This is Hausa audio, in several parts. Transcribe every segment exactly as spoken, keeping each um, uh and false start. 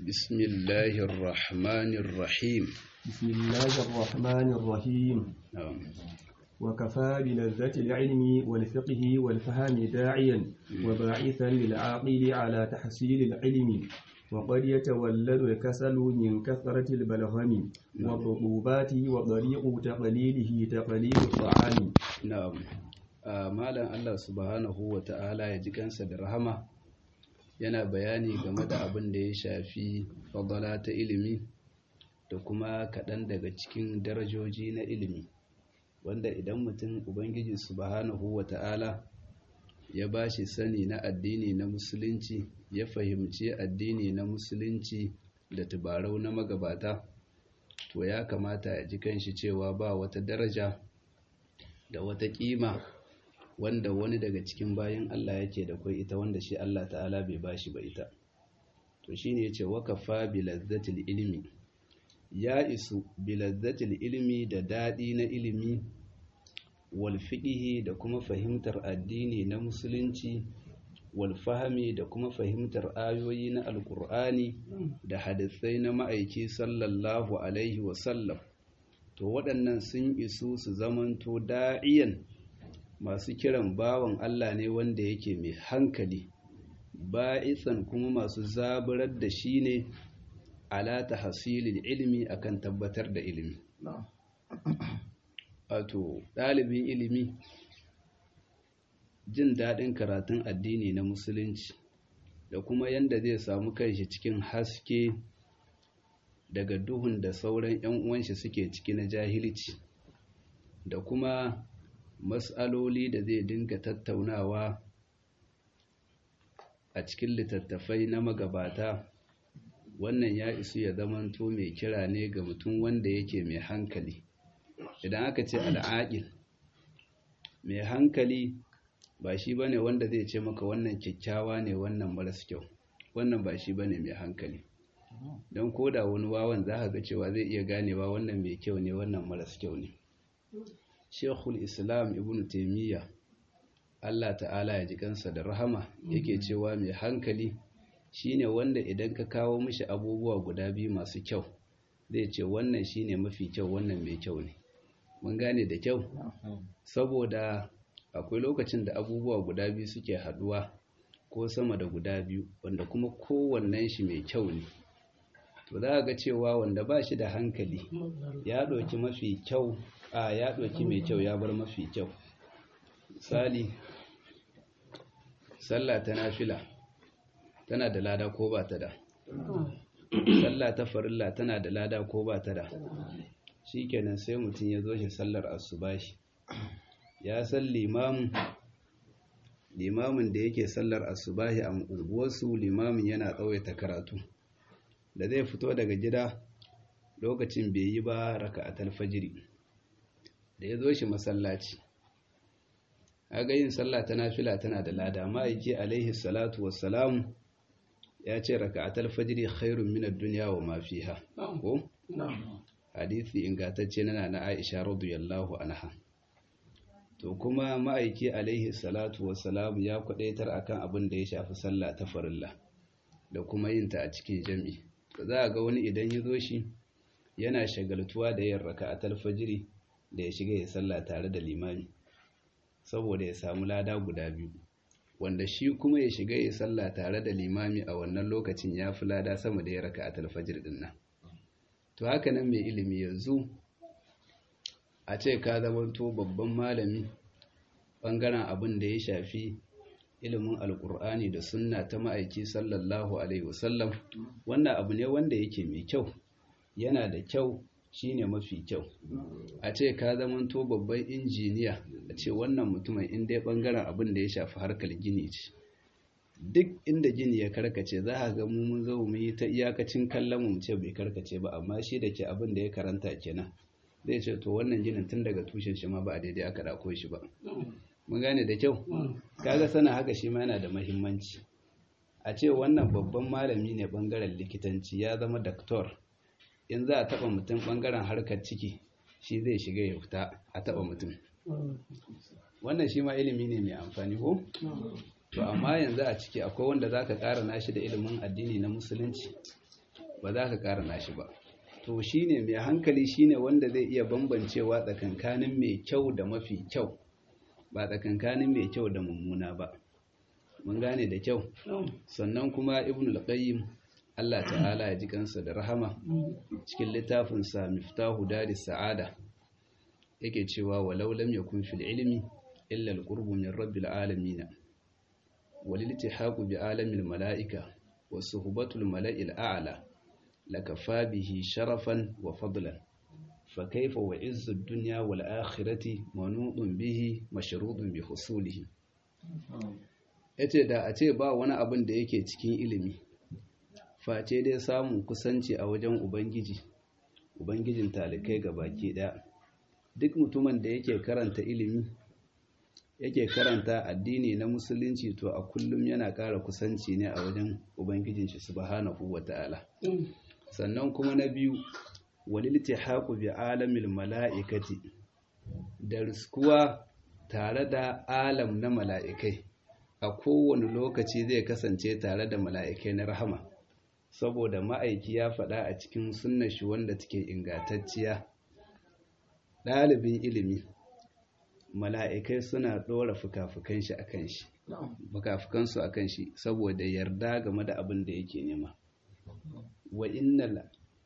بسم الله الرحمن الرحيم بسم الله الرحمن الرحيم نعم. وكفى بلذة العلم والفقه والفهم داعيا وباعثا للعاقل على تحصيل العلم وقد يتولد الكسل من كثرة البلغم والرطوبات وطريق تقليله تقليل الطعام. na'am a malam Allah subhanahu wa ta'ala ya ji kansa da rahama yana bayani game da abin da ya shafi fadala ta ilimi da kuma kaɗan daga cikin darajoji na ilimi wanda idan mutum ubangiji subhanahu wa ta'ala ya bashi sani na addini na musulunci ya fahimci addini na musulunci da tubarau na magabata to ya kamata ya ji kanshi cewa ba wata daraja da wata kima wanda wani daga cikin bayan Allah yake da kai ita wanda shi Allah ta'ala bai bashi ba ita to shine yace wakafa bi lazzatil ilmi ya isu bi lazzatil ilmi da dadi na ilimi wal fiqhi da kuma fahimtar addini na musulunci wal fahmi da kuma fahimtar ayoyi na alqur'ani da hadisai na ma'aiki sallallahu alaihi wasallam to waɗannan sun isu su zamanto da'iyan masu kiran bawan Allah ne wanda yake mai hankali ba'isan kuma masu zaburar da shi ne ala tahsilil ilmi akan tabbatar da ilimi wato ɗalibin ilimi jin daɗin karatun addini na musulunci da kuma yanda zai samu kanshi cikin haske daga duhun da sauran 'yan uwanshi suke ciki na jahilci da kuma mas'aloli da zai dinga tattaunawa a cikin littattafai na magabata wannan ya isu ya zamanto mai kira ne ga mutum wanda yake mai hankali idan aka ce al'aqil mai hankali ba shi bane wanda zai ce maka wannan kyakkyawa ne wannan maras kyau wannan ba shi bane mai hankali don koda wani wawan za ka ga cewa zai iya ganewa wannan mai kyau ne wannan maras kyau ne Sheikhul Islam Ibn Taymiyyah Allah ta'ala ya ji kansa da rahama yake cewa mai hankali shine wanda idan ka kawo mishi abubuwa guda biyu masu kyau zai ce wannan shine mafi kyau wannan mai kyau ne mun gane da kyau saboda akwai lokacin da abubuwa guda biyu suke haduwa ko sama da guda biyu wanda kuma kowannen shi mai kyau ne to za ga cewa wanda ba shi da hankali ya ɗauki mafi kyau a ya ɗauki mai kyau ya bar mafi kyau misali sallah ta nafila tana da lada ko ba ta da sallah ta farilla tana da lada ko ba ta da shikenan sai mutum ya zo shi sallar asubahi ya san limamin limamin da yake sallar asubahi a unguwarsu limamin yana tsawaita karatu da zai fito daga gida lokacin bai yi ba raka'atul fajri da ya zo shi masallaci kaga yin sallah ta nafila tana da lada ma'aiki alaihi salatu wassalam ya ce raka'atul fajri khairun min ad-dunya wa ma fiha ko hadisi ingantacce na na Aisha radiyallahu anha to kuma ma'aiki alaihi salatu wassalam ya kwadaitar akan abin da ya shafi sallah ta farilla da kuma yin ta a cikin jami'i za a ga wani idan ya zo shi yana shagaltuwa da yin raka'atul fajri da ya shiga ya sallah tare da limami saboda ya samu lada guda biyu wanda shi kuma ya shiga ya sallah tare da limami a wannan lokacin ya fi lada sama da ya raka'atul fajr din nan to haka nan mai ilimi yanzu a ce ka zamanto babban malami bangaren abin da ya shafi ilimin alkur'ani da sunna ta ma'aiki sallallahu alaihi wasallam wannan abu ne wanda yake mai kyau yana da kyau shine mafi kyau a ce ka zamanto babban injiniya a ce wannan mutumin inda ya bangaren abin da ya shafi harkar gini ce duk inda gini ya karkace za a ga mu mun zo mu yi ta iyakacin kallon mu ce bai karkace ba amma shi da ke abin da ya karanta kenan zai ce to wannan ginin tun daga tushen shi ma ba a daidai aka dako shi ba mun gane da kyau kaga sana haka shi ma yana da muhimmanci a ce wannan babban malami ne bangaren likitanci ya zama doctor in za a taba mutum bangaren harkar ciki shi zai shiga ya fita a taba mutum wannan shi ma ilimi ne mai amfani ko to amma yanzu a ciki akwai wanda zaka ƙara nashi da ilimin addini na musulunci ba za ka ƙara nashi ba. To shine mai hankali shine wanda zai iya bambancewa tsakankanin mai kyau da mafi kyau, ba tsakankanin mai kyau da mummuna ba. Mun gane da kyau. Sannan kuma Ibn al-Qayyim Allah ta'ala ya ji kansa da rahama cikin littafinsa Miftahu Daris Sa'ada yake cewa walau lam yakun fil ilmi illa al-qurbu min rabbil alamin wal iltihaqu bi alamil malaika wa suhbatul mala'il a'la lakafa bihi sharafan wa fadlan fa kayfa wa izzu ad-dunya wal akhirati manudun bihi mashrudun bi husulihi. Yace da a ce ba wani abin da yake cikin ilimi face dai samun kusanci a wajen Ubangiji, Ubangijin talikai ga baki ɗaya. Duk mutumin da yake karanta ilimi, yake karanta addini na musulunci to a kullum yana ƙara kusanci ne a wajen Ubangijin shi subhanahu wa ta'ala. Sannan kuma na biyu, waliltihaqu bi alamil mala'ikati, da riskuwa tare da alam na mala'ikai, a kowane lokaci zai kasance tare da mala'ikai na rahama. Saboda ma'aiki ya faɗa a cikin sunnar shi wanda take ingantacciya, ɗalibin ilimi mala'ikai suna ɗora fuka-fukan shi akan shi fuka-fukansu akan shi saboda yarda game da abin da yake nema. wa innal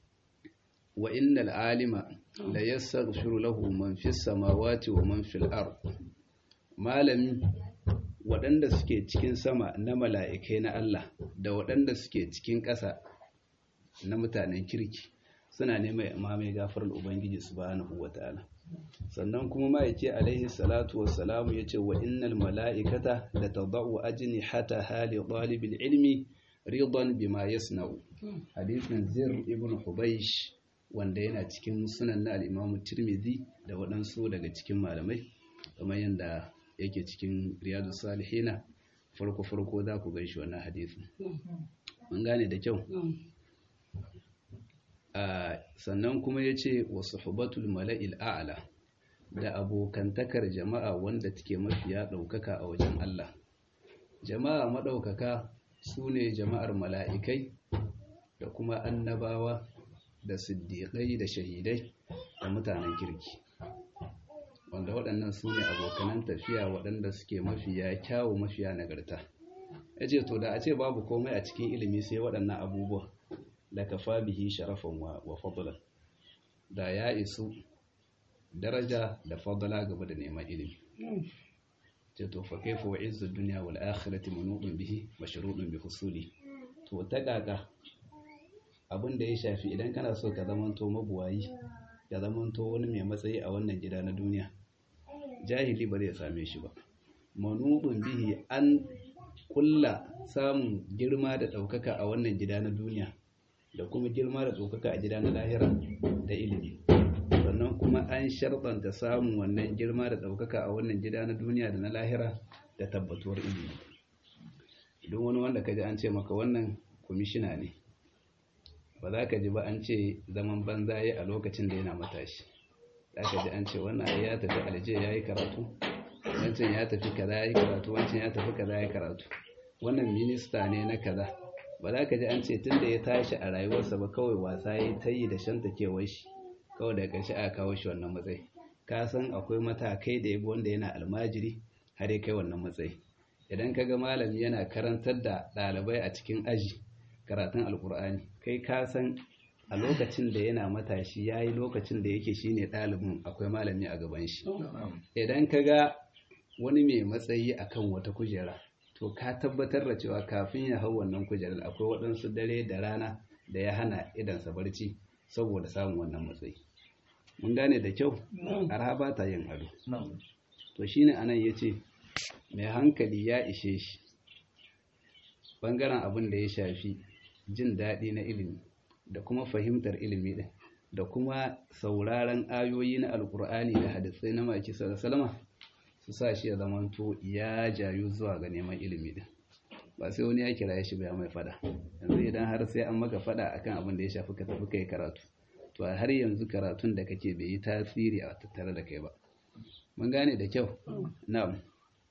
wa innal alima la yastaghfiru lahu man fis samawati wa man fil ard. Malami waɗanda suke cikin sama na mala'ikai na Allah da waɗanda suke cikin ƙasa na mutanen kirki suna neman imamai gafarar Ubangiji subhanahu wata'ala. Sannan kuma ma'aiki alaihi salatu wassalamu ya ce wa innal mala'ikata da tadau ajini hata hali ɗalibin ilmi ridan bima yasna'u. Hadisin Zir ibn Hubaysh wanda yana cikin sunan na al-Imam Tirmidhi da waɗansu daga cikin malamai kamar yadda yake cikin Riyadus Salihina farko farko za ku gaishe wannan hadisin. Mun gane da kyau. Sannan kuma yace wa suhbatul mala'il a'la, da abokantakar jama'a wanda take mafiya daukaka a wajen Allah. Jama'a madaukaka sune jama'ar mala'ikai da kuma annabawa da siddiqai da shahidai da mutanen kirki, wanda waɗannan su ne abokanan tafiya waɗanda suke mafiya kyawu mafiya nagarta. Ya ce to da a ce babu komai a cikin ilimi sai waɗannan abubuwa da kafa bihi sharafan wa fadlan, da ya isu daraja da fadla gaba da neman ilimi. Ce to fa kaifa wa izzu dunya wal akhirati manudun bihi mashrudun bi husuli. To ta kaka abin da ya shafi idan kana so ka zamanto mabuwayi, ka zamanto wani mai matsayi a wannan gida na duniya, jahili ba zai same shi ba. Manubun bihi an kulla samun girma da ɗaukaka a wannan gida na duniya da kuma girma da ɗaukaka a gida na lahira da ilimi. Sannan kuma an sharɗanta samun wannan girma da ɗaukaka a wannan gida na duniya da na lahira da tabbatuwar ilimi. Idan wani wanda ka ji an ce maka wannan kwamishina ne, ba za ka ji ba an ce zaman banza ya a lokacin da yana matashi. Za ka ji an ce wannan ya tafi alje ya yi karatu, wancan ya tafi kaza ya yi karatu, wancan ya tafi kaza ya yi karatu, wannan minista ne na kaza. Ba za ka ji an ce tun da ya tashi a rayuwarsa ba kawai wasa ya ta yi da shanta kewar shi, kawai daga ƙarshe aka kawo shi wannan matsayi. Ka san akwai matakai da ya bi wanda yana almajiri har ya kai wannan matsayi. Idan ka ga malami yana karantar da ɗalibai a cikin aji karatun alkur'ani, kai ka san a lokacin da yana matashi ya yi lokacin da yake shine ɗalibin akwai malami a gaban shi. Idan ka ga wani mai matsayi akan wata kujera, to ka tabbatar da cewa kafin ya hau wannan kujerar akwai waɗansu dare da rana da ya hana idansa barci saboda samun wannan matsayi. Mun gane da kyau, arha ba ta yin ado. To shine anan yace mai hankali ya ishe shi bangaren abin da ya shafi jin daɗi na ilimi da kuma fahimtar ilimi ɗin da kuma sauraron ayoyi na alkur'ani da hadisai na maki salama su sa shi ya zamanto ya jayu zuwa ga neman ilimi ɗin. Ba sai wani ya kira shi ba mai fada. Yanzu idan har sai an maka fada akan abin da ya shafi ka tafi kai karatu, to har yanzu karatun da kake bai yi tasiri a tattare da kai ba. Mun gane da kyau. Na'am.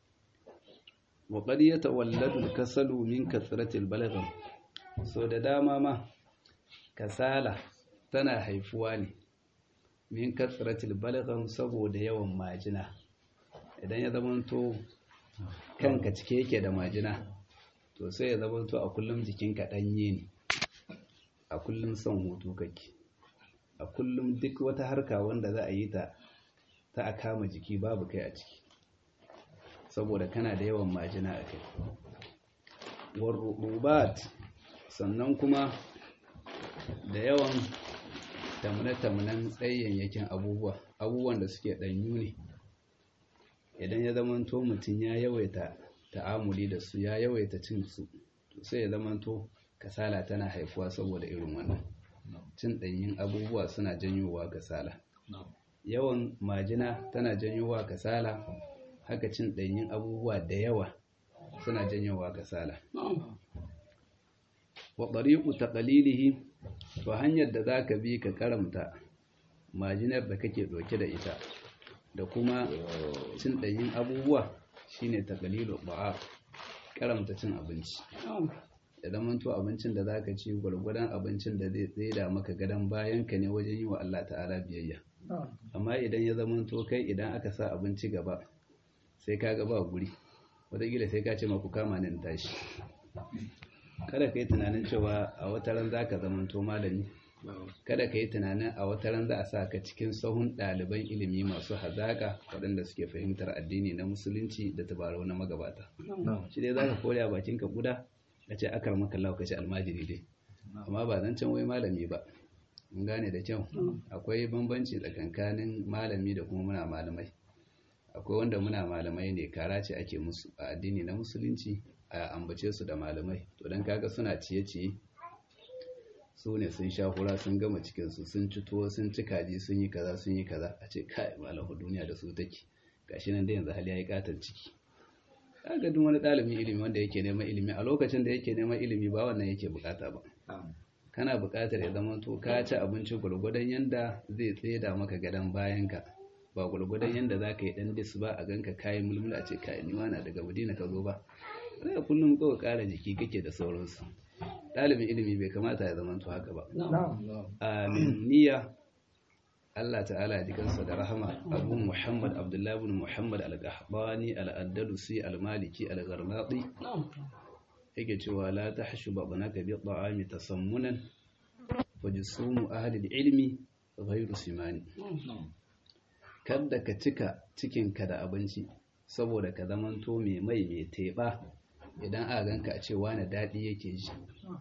Wa qad yatawalladu al-kasalu min kasratil balagh. So da dama ma kasala tana haifuwa ne min kasratil balgham saboda yawan majina. Idan ya zamanto kanka cike yake da majina to sai ya zamanto a kullum jikinka danye ne, a kullum son hutu kake, a kullum duk wata harka wanda za a yi ta ta a kama jiki babu kai a ciki saboda kana da yawan majina a kai. Warrubat sannan kuma da yawan tamune-tamunen tsayayyakin abubuwa abubuwan da suke ɗanyu ne. Idan ya zamanto mutum ya yawaita ta'amuli da su ya yawaita cin su to sai ya zamanto kasala tana haifuwa saboda irin wannan cin ɗanyun abubuwa suna janyowa kasala. Yawan majina tana janyowa kasala, haka cin ɗanyun abubuwa da yawa suna janyowa kasala. Wa tariqu taqlilihi to hanyar da zaka bi ka karamta majinar da kake ɗauke da ita da kuma cin ɗanyun abubuwa shine taqlilu ba'a, karamta cin abinci. Ya zamanto abincin da zaka ci gwargwadon abincin da zai tsaida maka gadon bayan ka ne wajen yi wa Allah ta'ala biyayya. Amma idan ya zamanto kai idan aka sa abinci gaba sai ka ga ba guri, wataƙila sai ka ce maku kama ni in tashi. Kada ka yi tunanin cewa a wata ran za ka zamanto malami, kada ka yi tunanin a wata ran za a sa ka cikin sahun ɗaliban ilimi masu hazaƙa waɗanda suke fahimtar addini na musulunci da tabarau na magabata. Shi dai za ka kore a bakinka guda ka ce akar maka lau ka ce almajiri dai, amma ba zan can wai malami ba. Mun gane da kyau, akwai bambanci tsakankanin malami da kuma muna malamai. Akwai wanda muna malamai ne kara ce ake musu a addini na musulunci a ambace su da malamai, to dan kaga suna ciye-ciye su ne sun sha hura sun gama cikinsu sun ci tuwo sun ci kaji sun yi kaza sun yi kaza a ce kai malamu duniya da su take gashi nan da yanzu hali yayi katon ciki. Kaga duk wani ɗalibin ilimi wanda yake neman ilimi a lokacin da yake neman ilimi ba wannan yake bukata ba. Kana bukatar ya zama to ka ci abinci gurgudan yanda zai tseda maka gadan bayanka, ba gurgudan yanda zaka yi dan dis ba a ganka kayan mulmula a ce kai ni wana daga Madina ka zo ba. Sai kullum kawai ƙara jiki kake da sauransu. Ɗalibin ilimi bai kamata ya zama to haka ba. Amin. Niyya Allah ta'ala ya jikansa da rahama. Abu Muhammad Abdullah ibn Muhammad al-Qahtani al-Andalusi al-Maliki al-Gharnati yake cewa la tahshu babnaka bi ta'ami tasammunan wa jusumu ahli al-ilmi ghayru simani. Kada ka cika cikinka da abinci saboda ka zamanto mai mai mai teba idan aka ganka a ce wani daɗi yake ji.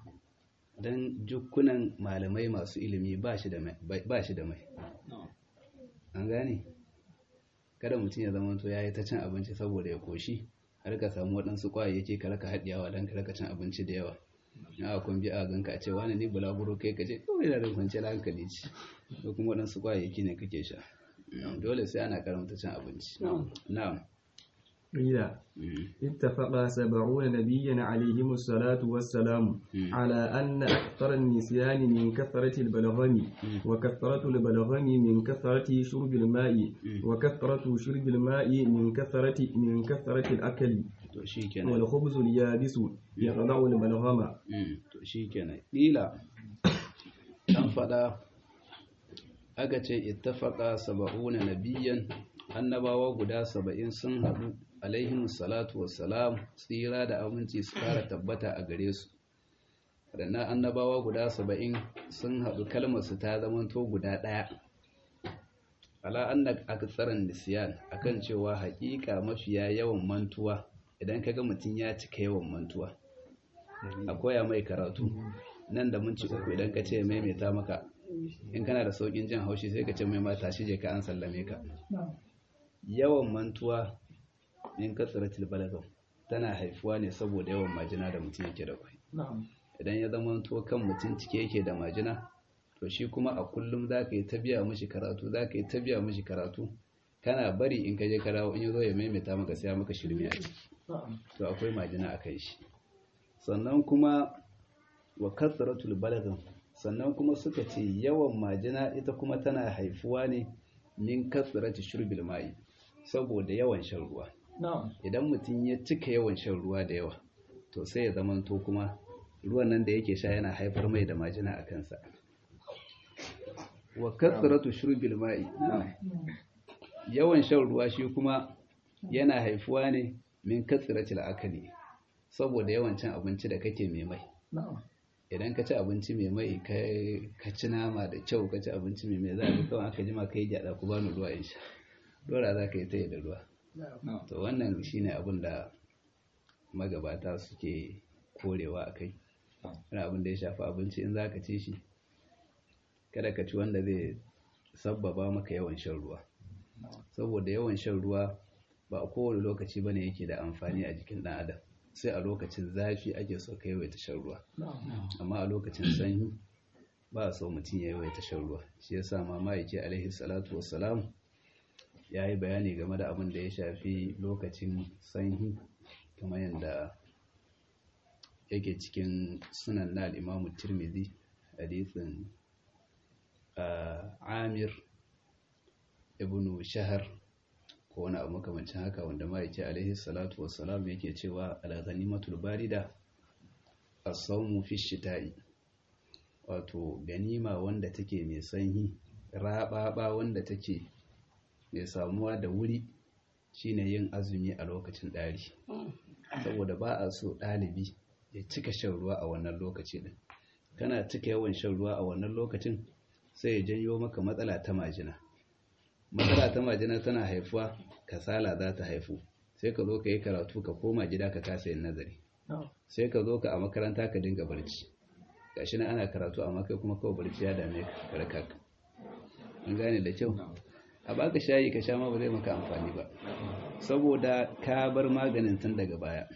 Dan jukkunan malamai masu ilimi ba shi da mai, ba shi da mai. An gane? Kada mutum ya zama to yayi ta cin abinci saboda ya koshi har ka samu waɗansu kwayayyaki ka raka haɗiyawa dan ka raka cin abinci da yawa. Na kun bi a ganka a ce wani ne bulaguro kai ka ce kawai da kwanciyar hankali ce, ko kuma waɗansu kwayayyaki ne kake sha. Dole sai ana karamta cin abinci. Na'am. قيل اتفق سبعون نبيا عليهم الصلاة والسلام على أن أكثر النسيان من كثرة البلغم، وكثرة البلغم من كثرة شرب الماء، وكثرة شرب الماء من كثرة من كثرة الأكل، والخبز اليابس يقطع البلغم. قيل كم فدا أكتش اتفق سبعون نبيا annabawa guda saba'in sun haɗu alaihimu salatu wassalam, tsira da aminci su fara tabbata a gare su. Waɗannan annabawa guda saba'in sun haɗu kalmarsu ta zamanto guda ɗaya. Ala anna aktsaran nisyan, akan cewa haƙiƙa mafiya yawan mantuwa. Idan kaga mutum ya cika yawan mantuwa a koya mai karatu nan da minti uku idan ka ce maimaita maka, in kana da saukin jin haushi sai ka ce mai mata shi je ka an sallame ka. Yawan mantuwa in kasratil balagam tana haifuwa ne saboda yawan majina da mutum yake da kai. Idan ya zama to kan mutum cike yake da majina, to shi kuma a kullum zaka yi ta biya mishi karatu zaka yi ta biya mishi karatu kana bari in ka je ka dawo in yazo ya maimaita maka sai maka shirme a ciki, to akwai majina a kai shi. Sannan kuma wa kasratul balagam, sannan kuma suka ce yawan majina ita kuma tana haifuwa ne min kasrati shurbil ma'i, saboda yawan shan ruwa. Idan mutum ya cika yawan shan ruwa da yawa, to sai ya zamanto kuma ruwan nan da yake sha yana haifar mai da majina a kansa. wa kasratu shurbil ma'i yawan shan ruwa shi kuma yana haifuwa ne min kasratil akali saboda yawan cin abinci da kake mai mai idan ka ci abinci mai mai ka ci nama da kyau ka ci abinci mai mai za ka kawai aka jima ka yi gyada ku bani ruwa in sha dora za ka yi ta yi da ruwa to wannan shine abin da magabata suke korewa a kai wani abin da ya shafi abinci in za ka ci shi kada ka ci wanda zai sabbaba maka yawan shan ruwa saboda yawan shan ruwa ba a kowane lokaci bane yake da amfani a jikin ɗan adam sai a lokacin zafi ake so ka yawaita shan ruwa amma a lokacin sanyi ba a so mutum ya yawaita shan ruwa shi yasa mama yake alaihi salatu wassalam ya yi bayani game da abin da ya shafi lokacin sanyi kamar yadda yake cikin sunan na al'imamu tirmidhi hadithin amir ibn shahar ko wani abu makamancin haka wanda ma yake alaihi salatu wassalam yake cewa al-ghanimatul barida as-sawmu fi shita'i wato ganima wanda take mai sanyi rababa wanda take mai samuwa da wuri shine yin azumi a lokacin dari saboda ba a so dalibi ya cika shan ruwa a wannan lokaci din kana cika yawan shan ruwa a wannan lokacin sai ya janyo maka matsala ta majina matsala ta majina tana haifuwa kasala za ta haifu sai ka zo ka yi karatu ka koma gida ka kasa yin nazari sai ka zo ka a makaranta ka dinga barci gashi na ana karatu amma kai kuma kawai barci ya dame ka raka an gane da kyau a baka shayi ka sha ma ba zai maka amfani ba saboda ka bar maganin tun daga baya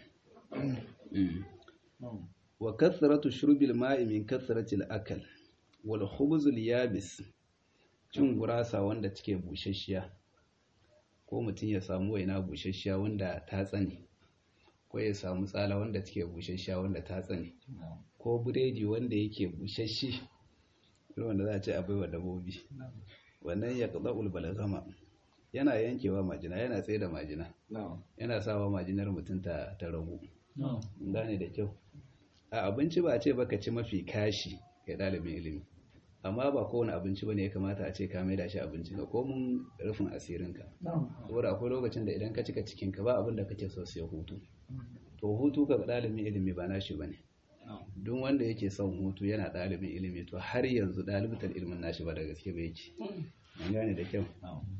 wa kathratu shurbil ma'i min kathrati al-akal wal khubz al-yabis cin gurasa wanda take bushashiya ko mutum ya samu waina bushashiya wanda ta tsane ko ya samu tsala wanda take bushashiya wanda ta tsane ko buredi wanda yake bushasshi wanda za a ce abai wa dabbobi wannan ya qada'ul balagama yana yankewa majina yana tsaye da majina yana sawa majinar mutum ta ta ragu gane da kyau a abinci ba a ce baka ci mafi kashi ga dalibin ilimi amma ba kowane abinci bane ya kamata a ce ka maida shi abinci ga komun rufin asirinka saboda akwai lokacin da idan ka cika cikinka ba abin da kake so sai hutu to hutu ga dalibin ilimi ba nashi bane duk wanda yake son hutu yana dalibin ilimi to har yanzu dalibitar ilimin nashi ba da gaske ba yake an gane da kyau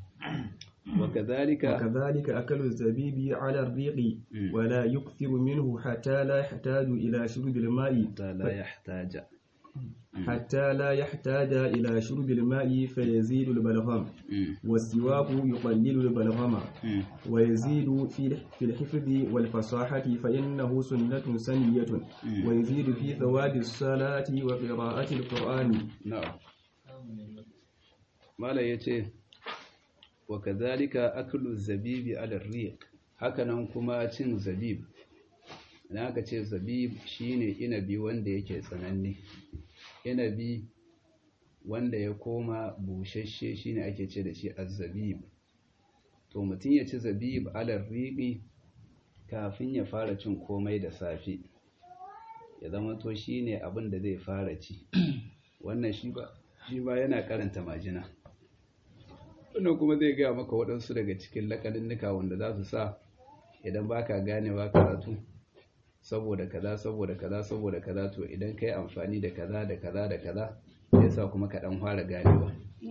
وكذلك وكذلك أكل الزبيب على الريق ولا يكثر منه حتى لا يحتاج إلى شرب الماء حتى لا يحتاج حتى لا يحتاج إلى شرب الماء فيزيد البلغم والسواك يقلل البلغم ويزيد في الحفظ والفصاحة فإنه سنة سنية ويزيد في ثواب الصلاة وقراءة القرآن. نعم. ما لا يتي وكذلك أكل الزبيب على الريق hakanan kuma cin zabib na aka ce zabib shine inabi wanda yake tsananne inabi wanda ya koma bushashe shine ake ce da shi azzabib to mutum ya ci zabib alar riqi kafin ya fara cin komai da safe ya zama to shine abin da zai fara ci wannan shi ba shi ba yana karanta majina wannan kuma zai gaya maka waɗansu daga cikin lakalinnika wanda za su sa idan baka ganewa karatu saboda kaza saboda kaza saboda kaza to idan kai amfani da kaza da kaza da kaza sai sa kuma ka dan fara ganewa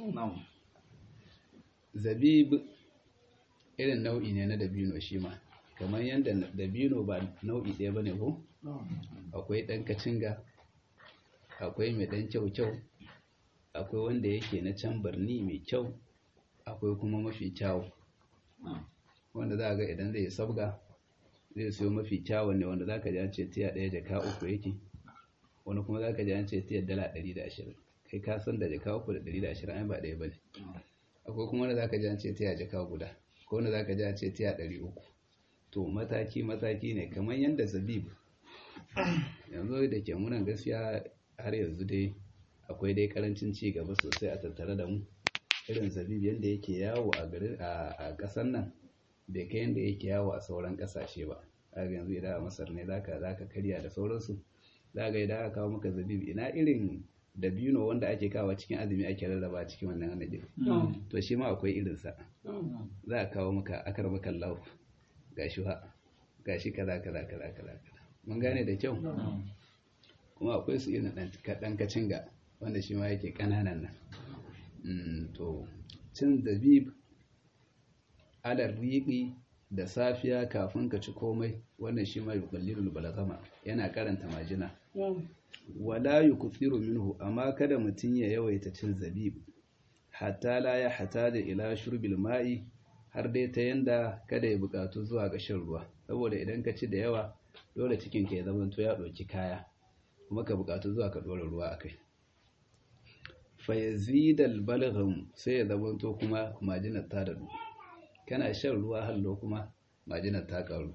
zabib irin nau'i ne na dabino shi ma kamar yanda dabino ba nau'i ɗaya bane ko akwai dan kacinga akwai mai dan kyau kyau akwai wanda yake na can barni mai kyau akwai kuma mafi kyawu wanda za a ga idan zai sabga zai siyo mafi kyawun ne wanda za ka ji an ce tiya ɗaya jaka uku yake wani kuma za ka ji an ce tiya dala ɗari da ashirin kai ka san da jaka uku da ɗari da ashirin ai ba ɗaya ba ne akwai kuma wanda za ka ji an ce tiya jaka guda ko wanda za ka ji an ce tiya ɗari uku to mataki mataki ne kamar yadda zabib yanzu da ke munan gaskiya har yanzu dai akwai dai karancin ci gaba sosai a tattare da mu irin zabib yadda yake yawo a garin a ƙasar nan bai kai yadda yake yawo a sauran ƙasashe ba kaga yanzu idan a Masar ne zaka zaka karya da sauransu zaka idan aka kawo maka zabib ina irin dabino wanda ake kawo cikin azumi ake rarraba cikin wannan annabi to shi ma akwai irinsa za a kawo maka akar maka lau gashi ha gashi kaza kaza kaza kaza mun gane da kyau kuma akwai su irin dan kacin ga wanda shi ma yake kananan nan to cin zabib alar riqi da safiya kafin ka ci komai wannan shi ma yuqallilul balagama yana karanta majina wala yukuthiru minhu amma kada mutun ya yawaita cin zabib hatta la ya hata da ila shurbil ma'i har dai ta yanda kada ya bukatu zuwa ga shan ruwa saboda idan ka ci da yawa dole cikin ka ya zama to ya doki kaya kuma ka bukatu zuwa ka dora ruwa akai fa yazidal balagham sai ya zama to kuma majinar ta dadu kana shan ruwa hallo kuma majinar ta karu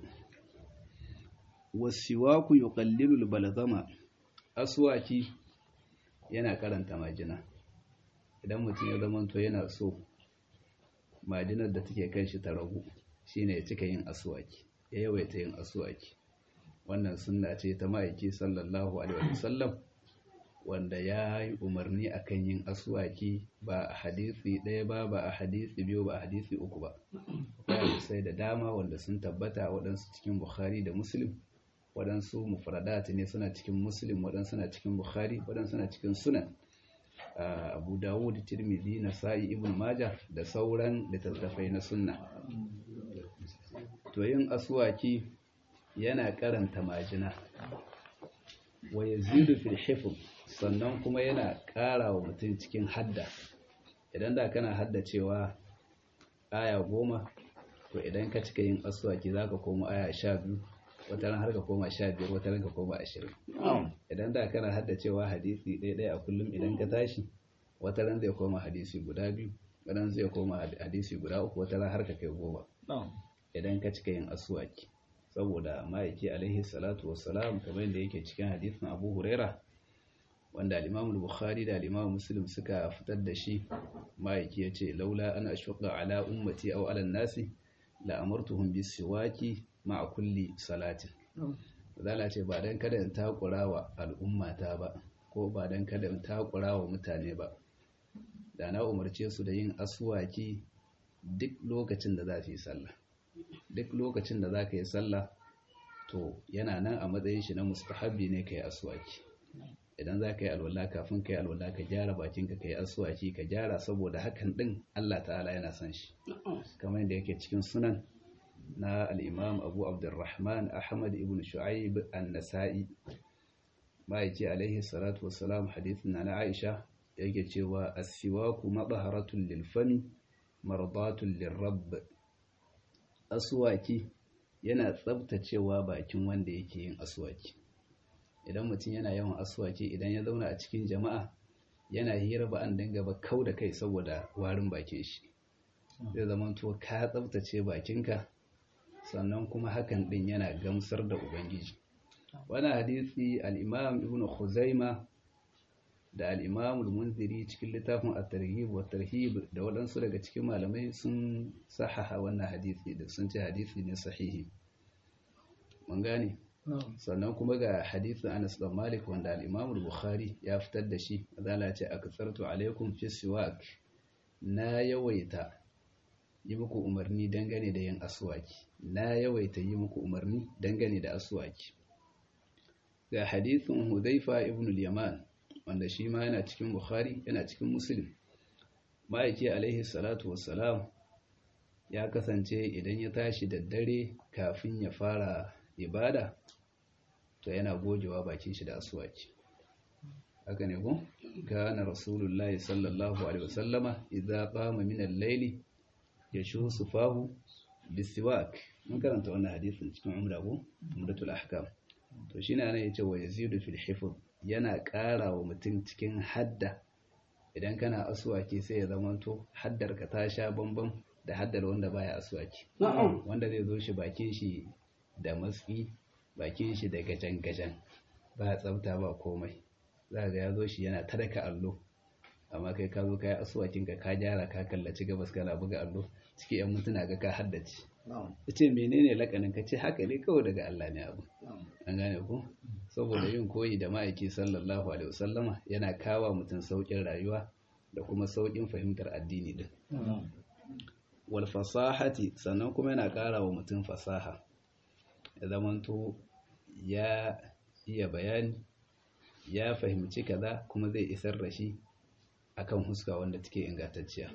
wasiwaku yuqallilul balghama aswaki yana karanta majina idan mutum ya zama to yana so majinar da take kan shi ta ragu shine ya cika yin aswaki ya yawaita yin aswaki wannan sunna ce ta ma'aiki sallallahu alaihi wasallam wanda ya yi umarni akan yin aswaki ba a hadisi ɗaya ba ba a hadisi biyu ba a hadisi uku ba akwai sai da dama wanda sun tabbata waɗansu cikin bukhari da muslim waɗansu mufradat ne suna cikin muslim waɗansu suna cikin bukhari waɗansu suna cikin sunan abu dawud tirmidhi nasa'i ibn majah da sauran littattafai na sunna to yin aswaki yana karanta majina wa yazidu fil hifz sannan kuma yana ƙara wa mutum cikin hadda idan da kana haddacewa aya goma to idan ka cika yin aswaki zaka koma aya sha biyu wata ran har ka koma sha biyar wata ran ka koma ashirin idan da kana haddacewa hadisi ɗaya ɗaya a kullum idan ka tashi wata ran zai koma hadisi guda biyu wata zai koma hadisi guda uku wata ran har ka kai goma idan ka cika yin aswaki saboda ma'aiki alaihi salatu wassalam kamar yadda yake cikin hadisin Abu Huraira wanda al-Imam al-Bukhari da al-Imam Muslim suka fitar da shi ma'aiki yace laula ana ashqa ala ummati aw ala an-nasi la amartuhum bis-siwaki ma'a kulli salatin zala ce ba dan kada in takurawa al'ummata ba ko ba dan kada in takurawa mutane ba da na umarce su da yin aswaki duk lokacin da za su yi sallah duk lokacin da za ka yi sallah to yana nan a matsayin shi na mustahabbi ne ka yi aswaki idan za ka yi alwala kafin ka yi alwala ka gyara bakinka ka yi aswaki ka gyara saboda hakan din Allah ta'ala yana son shi kamar yadda yake cikin sunan na al'imam abu abdurrahman ahmad ibn shu'aib an-nasa'i ma'aiki alaihi salatu wassalam hadithin na aisha yake cewa as-siwaku madharatun lil fami mardatun lirrabb aswaki yana tsabtacewa bakin wanda yake yin aswaki idan mutum yana yawan aswaki idan ya zauna a cikin jama'a yana hira ba an dinga ba kau da kai saboda warin bakin shi zai zama to ka tsabtace bakinka sannan kuma hakan din yana gamsar da ubangiji wannan hadisi al-imam ibn khuzaima da al-imam al-munziri cikin littafin at-targhib wa tarhib da wadansu daga cikin malamai sun sahaha wannan hadisi da sun ce hadisi ne sahihi mun gane sannan kuma ga hadisin Anas bin Malik wanda al-imam al-Bukhari ya fitar da shi azala ce aktsartu alaikum fi siwak na yawaita yi muku umarni dangane da yin aswaki na yawaita yi muku umarni dangane da aswaki ga hadisin Hudhaifa ibn al-Yaman wanda shi ma yana cikin Bukhari yana cikin Muslim ma'aiki alaihi salatu wassalam ya kasance idan ya tashi da dare kafin ya fara ibada to yana gogewa bakin shi da aswaki haka ne ko kana rasulullahi sallallahu alaihi wasallama idza qama min al-layli yashu sufahu bisiwak mun karanta wannan hadisin cikin umra ko umratul ahkam to shine ana yace wa yazidu fil hifz yana ƙara wa mutum cikin hadda idan kana aswaki sai ya zamanto haddar ka ta sha bambam da haddar wanda baya aswaki wanda zai zo shi bakin shi da matsi bakin shi da gajan gajan ba tsafta ba komai za ga ya zo shi yana taraka allo amma kai ka zo kai aswakin ka ka gyara ka kallaci gabas kana buga allo ciki yan mutuna ga ka haddace ce menene lakanin ka ce haka ne kawai daga Allah ne abu an gane ku saboda yin koyi da ma'aiki sallallahu alaihi wasallama yana kawo mutum saukin rayuwa da kuma saukin fahimtar addini din wal fasahati sannan kuma yana ƙara wa mutum fasaha ya zamanto ya iya bayani ya fahimci kaza kuma zai isar da shi akan huska wanda take ingantacciya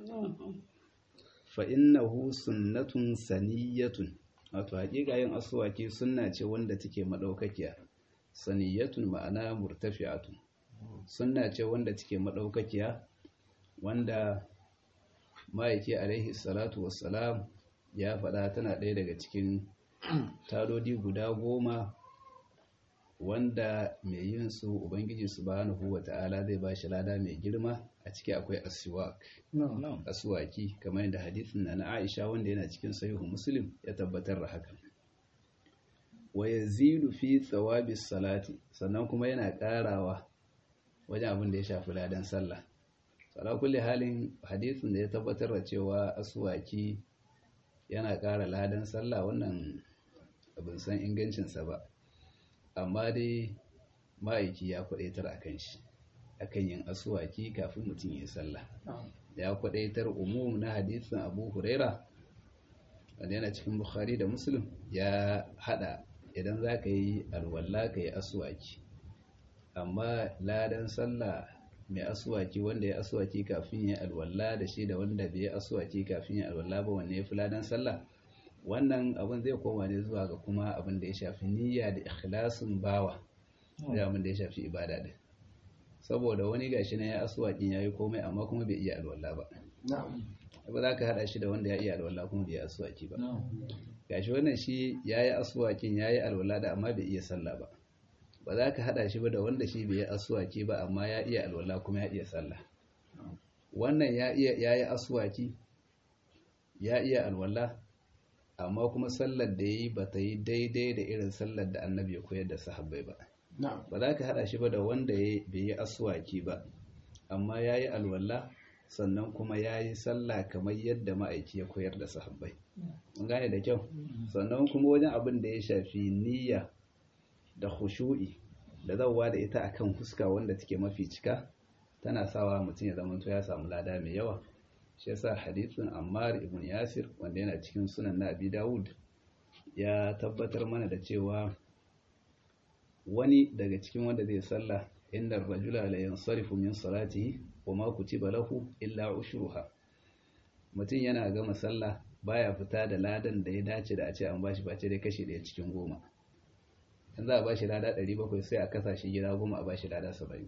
fa innahu sunnatun saniyatun wato haƙiƙa yin aswaki sunna ce wanda take madaukakiya saniyatun ma'ana murtafi'atun sunna ce wanda take madaukakiya wanda ma'aiki alaihi salatu wassalam ya faɗa tana ɗaya daga cikin tadodi guda goma wanda mai yin su ubangiji subhanahu wata'ala zai ba shi lada mai girma a ciki akwai aswak aswaki kamar yadda hadisin na Aisha wanda yana cikin sahihu Muslim ya tabbatar da haka wa yazidu fi thawabi salati sannan kuma yana karawa wajen abin da ya shafi ladan sallah sala kulli halin hadisin da ya tabbatar da cewa aswaki yana kara ladan sallah wannan abin san ingancin sa ba amma dai ma'aiki ya kwadaitar akan shi akan yin aswaki kafin mutum ya sallah ya kwadaitar umum na hadisin Abu Huraira wanda yana cikin Bukhari da Muslim ya hada idan zaka yi alwala kai aswaki amma ladan sallah mai aswaki wanda ya aswaki kafin ya alwala da shi da wanda bai aswaki kafin ya alwala ba wanne ya fi ladan sallah wannan abin zai koma ne zuwa ga kuma abin da ya shafi niyya da ikhlasin bawa da abin da ya shafi ibada din saboda wani gashi na ya aswakin yayi komai amma kuma bai iya alwala ba ba za ka hada shi da wanda ya iya alwala kuma bai aswaki ba gashi wannan shi yayi aswakin yayi alwala da amma bai iya sallah ba ba za ka hada shi ba da wanda shi bai aswaki ba amma ya iya alwala kuma ya iya sallah wannan ya iya yayi aswaki ya iya alwala amma kuma sallar da yayi ba ta yi daidai da irin sallar da annabi ya koyar da sahabbai ba ba za ka haɗa shi ba da wanda bai yi aswaki ba amma ya yi alwala sannan kuma ya yi sallah kamar yadda ma'aiki ya koyar da sahabbai mun gane da kyau sannan kuma wajen abin da ya shafi niyya da khushu'i da zawwa da ita akan huska wanda take mafi cika tana sawa mutum ya zama to ya samu lada mai yawa shi yasa hadisin Ammar ibn Yasir wanda yana cikin sunan na Abi Dawud ya tabbatar mana da cewa wani daga cikin wanda zai sallah inda rajula la yansarifu min salatihi wa ma kutiba lahu illa ushruha mutum yana gama sallah baya fita da ladan da ya dace da a ce an bashi bace dai kashi daya cikin goma in za a bashi lada ɗari bakwai sai a kasa shi gida goma a bashi lada saba'in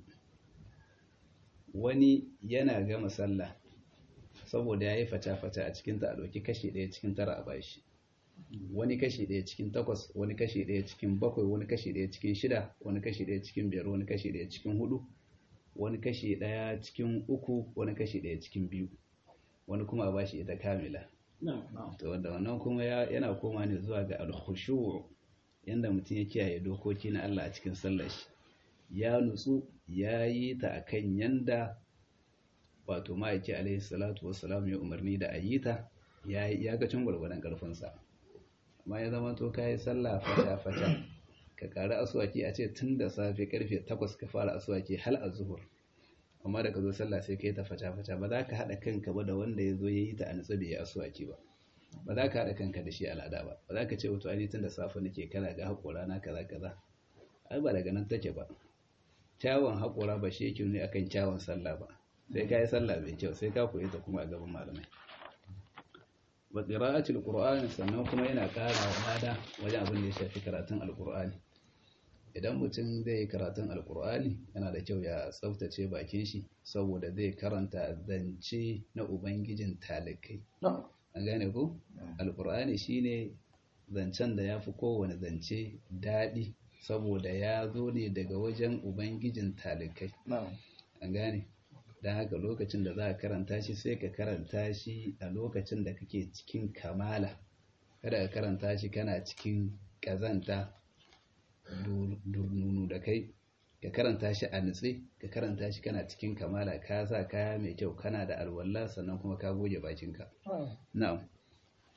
wani yana gama sallah saboda yayi fata-fata a cikin ta a doki kashi daya cikin tara a bashi wani kashi ɗaya cikin takwas wani kashi ɗaya cikin bakwai wani kashi ɗaya cikin shida wani kashi ɗaya cikin biyar wani kashi ɗaya cikin hudu wani kashi ɗaya cikin uku wani kashi ɗaya cikin biyu wani kuma a bashi ita kamila to wanda wannan kuma yana koma ne zuwa ga al-khushu' yanda mutum ya kiyaye dokoki na Allah a cikin sallar shi ya nutsu ya yi ta akan yanda wato ma'aiki alaihi salatu wassalam ya umarni da ayyita ya yi iyakacin gwargwadon karfinsa amma ya zama to kayi sallah fata-fata ka ƙari aswaki a ce tun da safe karfe takwas ka fara aswaki hal a zuhur amma da ka zo sallah sai ka yi ta fata-fata ba za ka haɗa kanka ba da wanda ya zo ya yi ta a nutsu bai yi aswaki ba ba za ka haɗa kanka da shi al'ada ba ba za ka ce wato ani tun da safe nake kana ga haƙora na kaza kaza ai ba daga nan take ba kyawun haƙora ba shi yake nuni akan kyawun sallah ba sai ka yi sallah mai kyau sai ka koyi ta kuma a gaban malamai wa qira'atul qur'ani sannan kuma yana ƙara wa lada wajen abin da ya shafi karatun alqur'ani idan mutum zai yi karatun alqur'ani yana da kyau ya tsaftace bakin shi saboda zai karanta zance na ubangijin talikai an gane ko alqur'ani shine zancen da yafi kowane zance daɗi saboda ya zo ne daga wajen ubangijin talikai an gane don haka lokacin da za a karanta shi sai ka karanta shi a lokacin da kake cikin kamala kada ka karanta shi kana cikin ƙazanta durnunu da kai ka karanta shi a nutse ka karanta shi kana cikin kamala ka sa kaya mai kyau kana da alwala sannan kuma ka goge bakinka na'am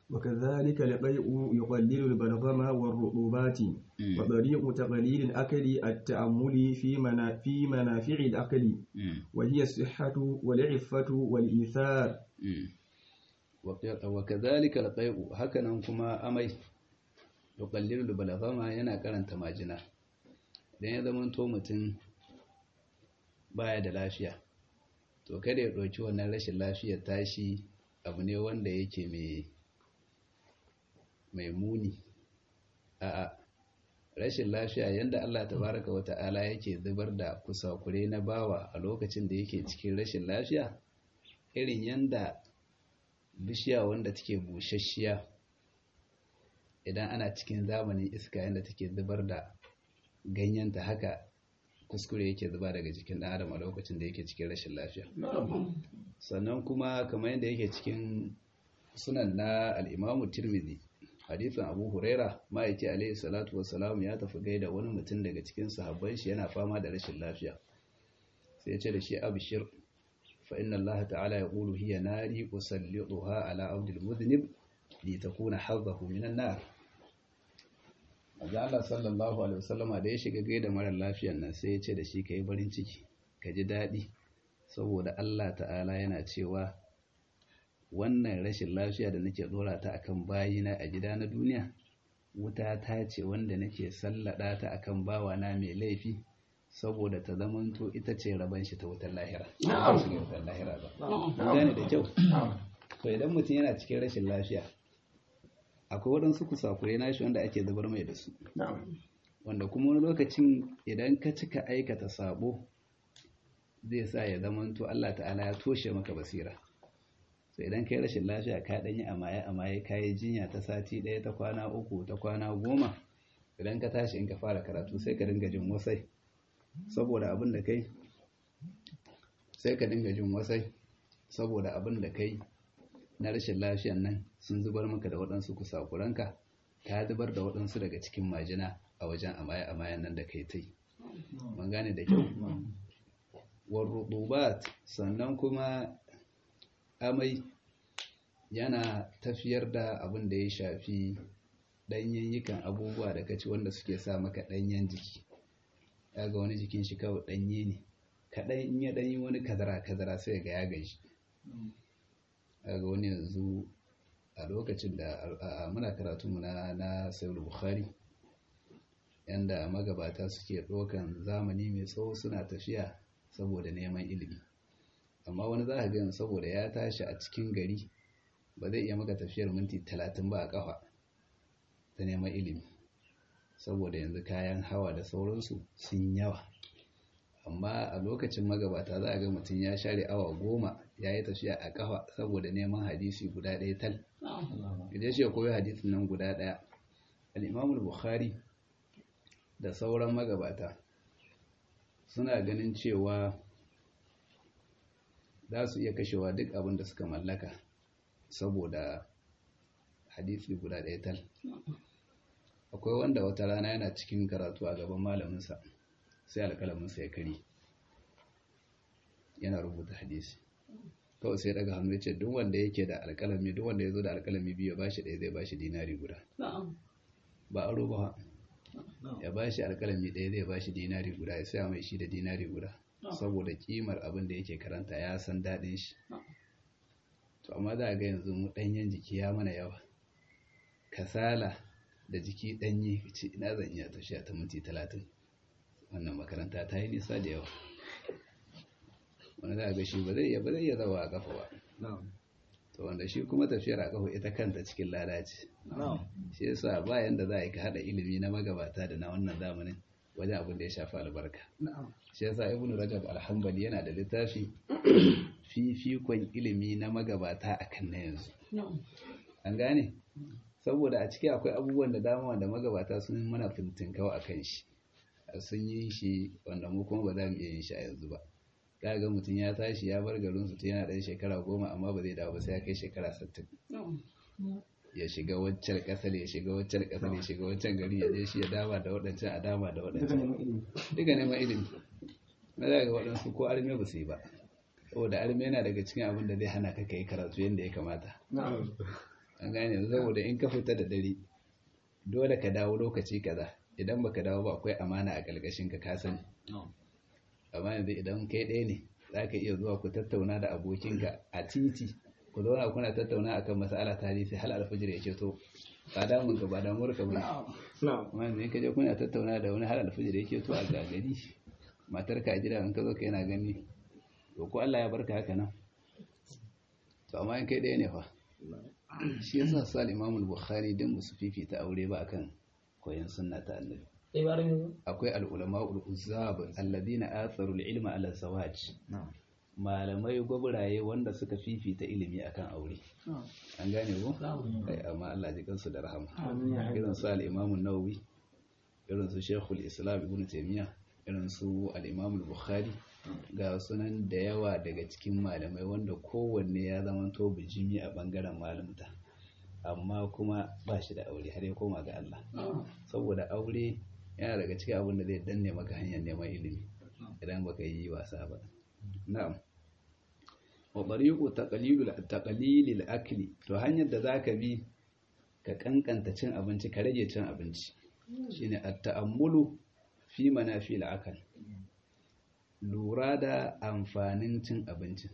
وكذلك القيء يقلل البلغم والرطوبات وطريق تقليل الأكل التأمل في منا في منافع الأكل وهي الصحة والعفة والإيثار وكذلك القيء هكذا كما أمي يقلل البلغم yana karanta majina idan ya zama to mutum baya da lafiya to kada ya ɗauki wannan rashin lafiyar tashi abu ne wanda yake mai mai muni a rashin lafiya yanda Allah tabaraka wa ta'ala yake zubar da kusakure na bawa a lokacin da yake cikin rashin lafiya irin yanda bishiya wanda take bushashiya idan ana cikin zamanin iska yanda take zubar da ganyenta haka kuskure yake zuba daga jikin ɗan adam a lokacin da yake cikin rashin lafiya sannan kuma kamar yadda yake cikin sunan na al-Imam Tirmidhi hadisin Abu Huraira ma'aiki alaihi salatu wassalam ya tafi gaida wani mutum daga cikin sahabban shi yana fama da rashin lafiya sai ya ce da shi abshir fa inna Allah ta'ala yaqulu hiya nari usalliduha ala abdil mudhnib li takuna hadhahu minan nar Allah sallallahu alaihi wasallama da ya shiga gaida mara lafiyan nan sai ya ce da shi kai barin ciki ka ji dadi saboda Allah ta'ala yana cewa wannan rashin lafiya da nake dora ta akan bayina a gida na duniya wuta ta ce wanda nake sallada ta akan bawana mai laifi saboda ta zamanto ita ce raban shi ta wutar lahira ba shi wutar lahira ba gane da kyau to idan mutum yana cikin rashin lafiya akwai waɗansu kusakure nashi wanda ake zubar mai da su wanda kuma wani lokacin idan ka cika aikata sabo zai sa ya zamanto Allah ta'ala ya toshe maka basira so idan kai rashin lafiya ka danyi amaye amaye kai jinya ta sati ɗaya ta kwana uku ta kwana goma idan ka tashi in ka fara karatu sai ka dinga jin wasai saboda abin da kai sai ka dinga jin wasai saboda abin da kai na rashin lafiyan nan sun zubar maka da waɗansu kusakuranka ka zubar da waɗansu daga cikin majina a wajen amaye amayen nan da kai tai mun gane da kyau warrutubat sannan kuma amai yana tafiyar da abin da ya shafi ɗanyayyikan abubuwa da kaci wanda suke sa maka ɗanyen jiki ya ga wani jikin shi kawai ɗanye ne kaɗan in ya ɗanyi wani kazara-kazara sai ga ya gaji ya ga wani yanzu a lokacin da muna karatu na na sayar bukhari yanda magabata suke ɗaukan zamani mai tsawo suna tafiya saboda neman ilimi amma wani za ka gani saboda ya tashi a cikin gari ba zai iya maka tafiyar minti talatin ba a kafa ta neman ilimi saboda yanzu kayan hawa da sauransu sun yawa amma a lokacin magabata za a ga mutum ya share awa goma ya yi tafiya a kafa saboda neman hadisi guda ɗaya tal idan shi ya koyi hadisin nan guda ɗaya al'imamul bukhari da sauran magabata suna ganin cewa za su iya kashewa duk abin da suka mallaka saboda hadisi guda ɗaya tal akwai wanda wata rana yana cikin karatu a gaban malaminsa sai alƙalaminsa ya kari yana rubuta hadisi kawai sai daga hannu ya ce duk wanda yake da alƙalami duk wanda ya zo da alƙalami biyu ya bashi ɗaya zai bashi dinari guda ba aro ba ya bashi alƙalami ɗaya zai bashi dinari guda ya saya mai shi da dinari guda saboda kimar abin da yake karanta ya san daɗin shi to amma za a ga yanzu mu ɗanyen jiki ya mana yawa kasala da jiki ɗanye ce ina zan iya tafiya ta minti talatin wannan makaranta ta yi nisa da yawa wani za a ga shi ba zai iya ba zai iya zawa a kafa ba to wanda shi kuma tafiyar a kafa ita kanta cikin lada ce shi yasa ba yanda za a yi ka haɗa ilimi na magabata da na wannan zamanin wajen abin da ya shafi albarka shi yasa ibnu rajab al-hanbali yana da littafi fifikon ilimi na magabata akan na yanzu an gane saboda a ciki akwai abubuwan da dama wanda magabata sun mana fintinkawa akan shi sun yi shi wanda mu kuma ba za mu iya yin shi a yanzu ba kaga mutum ya tashi ya bar garin su tun yana ɗan shekara goma amma ba zai dawo ba sai ya kai shekara sittin ya shiga waccan ƙasar ya shiga waccan ƙasar ya shiga waccan gari ya je shi ya dama da waɗancan a dama da waɗancan duka neman ilimi na daga waɗansu ko arme ba su yi ba saboda arme yana daga cikin abin da zai hana ka kai karatu yadda ya kamata an gane saboda in ka fita da dare dole ka dawo lokaci kaza idan baka dawo ba akwai amana a galgashin ka ka sani amma yanzu idan kai ɗaya ne za ka iya zuwa ku tattauna da abokinka a titi ku zauna kuna tattauna akan mas'ala ta hadisi hal alfajir ya ce to ba damun ka ba damuwar ka ba amma yanzu in ka je kuna tattauna da wani hal alfajir ya ce to a gagari matar ka a gida in ka zo ka yana gani to ko Allah ya barka haka nan to amma in kai ɗaya ne fa shi yasa su al-Imam al-Bukhari din musu fifita aure ba akan koyon sunna ta annabi akwai al-ulama ul-uzzab alladhina atharu al-ilma ala zawaj malamai gwaburaye wanda suka fifita ilimi akan aure an gane ko amma Allah ji kansu da rahama irin su al-Imam an-Nawawi irin su Sheikhul Islam Ibn Taymiyyah irin su al-Imam al-Bukhari ga sunan da yawa daga cikin malamai wanda kowanne ya zama to bijimi a bangaren malamta amma kuma ba shi da aure har ya koma ga Allah saboda aure yana daga cikin abin da zai danne maka hanyar neman ilimi idan baka yi wasa ba na'am wa tariqu taqlilul taqlilil akli to hanyar da zaka bi ka kankanta cin abinci ka rage cin abinci shine at-ta'ammulu fi manafil akal lura da amfanin cin abinci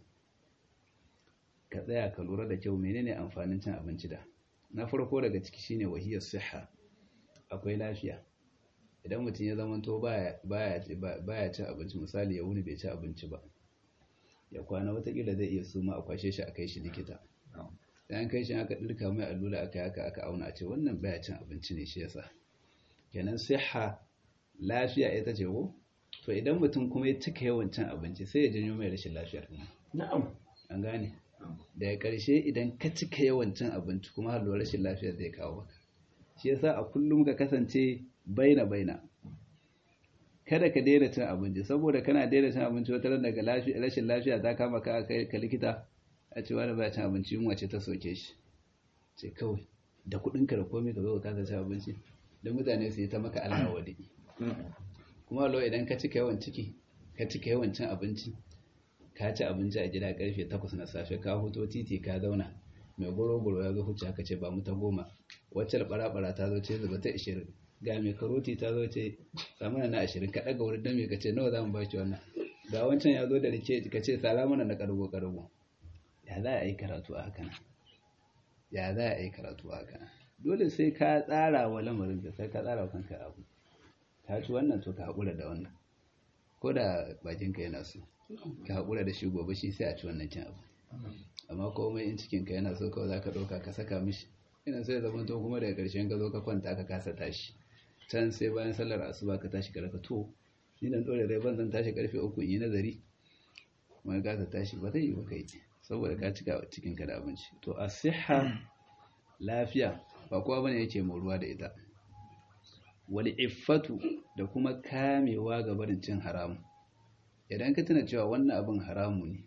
ka tsaya ka lura da kyau menene amfanin cin abinci da na farko daga ciki shine wahiyar siha akwai lafiya idan mutum ya zama to baya baya cin abinci misali ya wuni bai ci abinci ba ya kwana watakila zai iya suma a kwashe shi a kai shi likita dan kai shi aka dirka mai allura aka haka aka auna a ce wannan baya cin abinci ne shi yasa kenan siha lafiya ita ce ko to idan mutum kuma ya cika yawan cin abinci sai ya janyo mai rashin lafiyar kuma na'am an gane daga ƙarshe idan ka cika yawan cin abinci kuma har rashin lafiyar zai kawo maka shi yasa a kullum ka kasance baina baina kada ka daina cin abinci saboda kana daina cin abinci wata ran daga rashin lafiya ta kama ka kai ka likita a ce wani ba cin abinci yunwa ce ta soke shi ce kawai da kuɗinka da komai ka zo ka kasa cin abinci don mutane su yi ta maka alhawadi kuma lo idan ka cika yawan ciki ka cika yawan cin abinci ka ci abinci a gida karfe takwas na safe ka hoto titi ka zauna mai goro-goro ya zo huce haka ce ba mu ta goma wacce bara-bara ta zo ce zuba ta ashirin ga mai karoti ta zo ce samuna na ashirin ka ɗaga wurin dame ka ce nawa za mu ba ki wannan ga wancan ya zo da rike ka ce sala mana na kargo-kargo ya za a yi karatu a haka ya za a yi karatu a haka dole sai ka tsara wa lamarin ka sai ka tsara wa kanka abu ka ci wannan to ka haƙura da wannan ko da bakinka yana so ka haƙura da shi gobe shi sai a ci wannan cin abu amma komai in cikinka yana so kawai za ka ɗauka ka saka mishi ina sai zama to kuma daga ƙarshen ka zo ka kwanta ka kasa tashi can sai bayan sallar asuba ka tashi ka to ni dan dole dai ban zan tashi karfe uku in yi nazari mai kasa tashi ba zai yi ba kai saboda ka cika cikinka da abinci to as-sihha lafiya ba kowa bane yake moruwa da ita wal iffatu da kuma kamewa ga barin cin haramu idan ka tuna cewa wannan abin haramu ne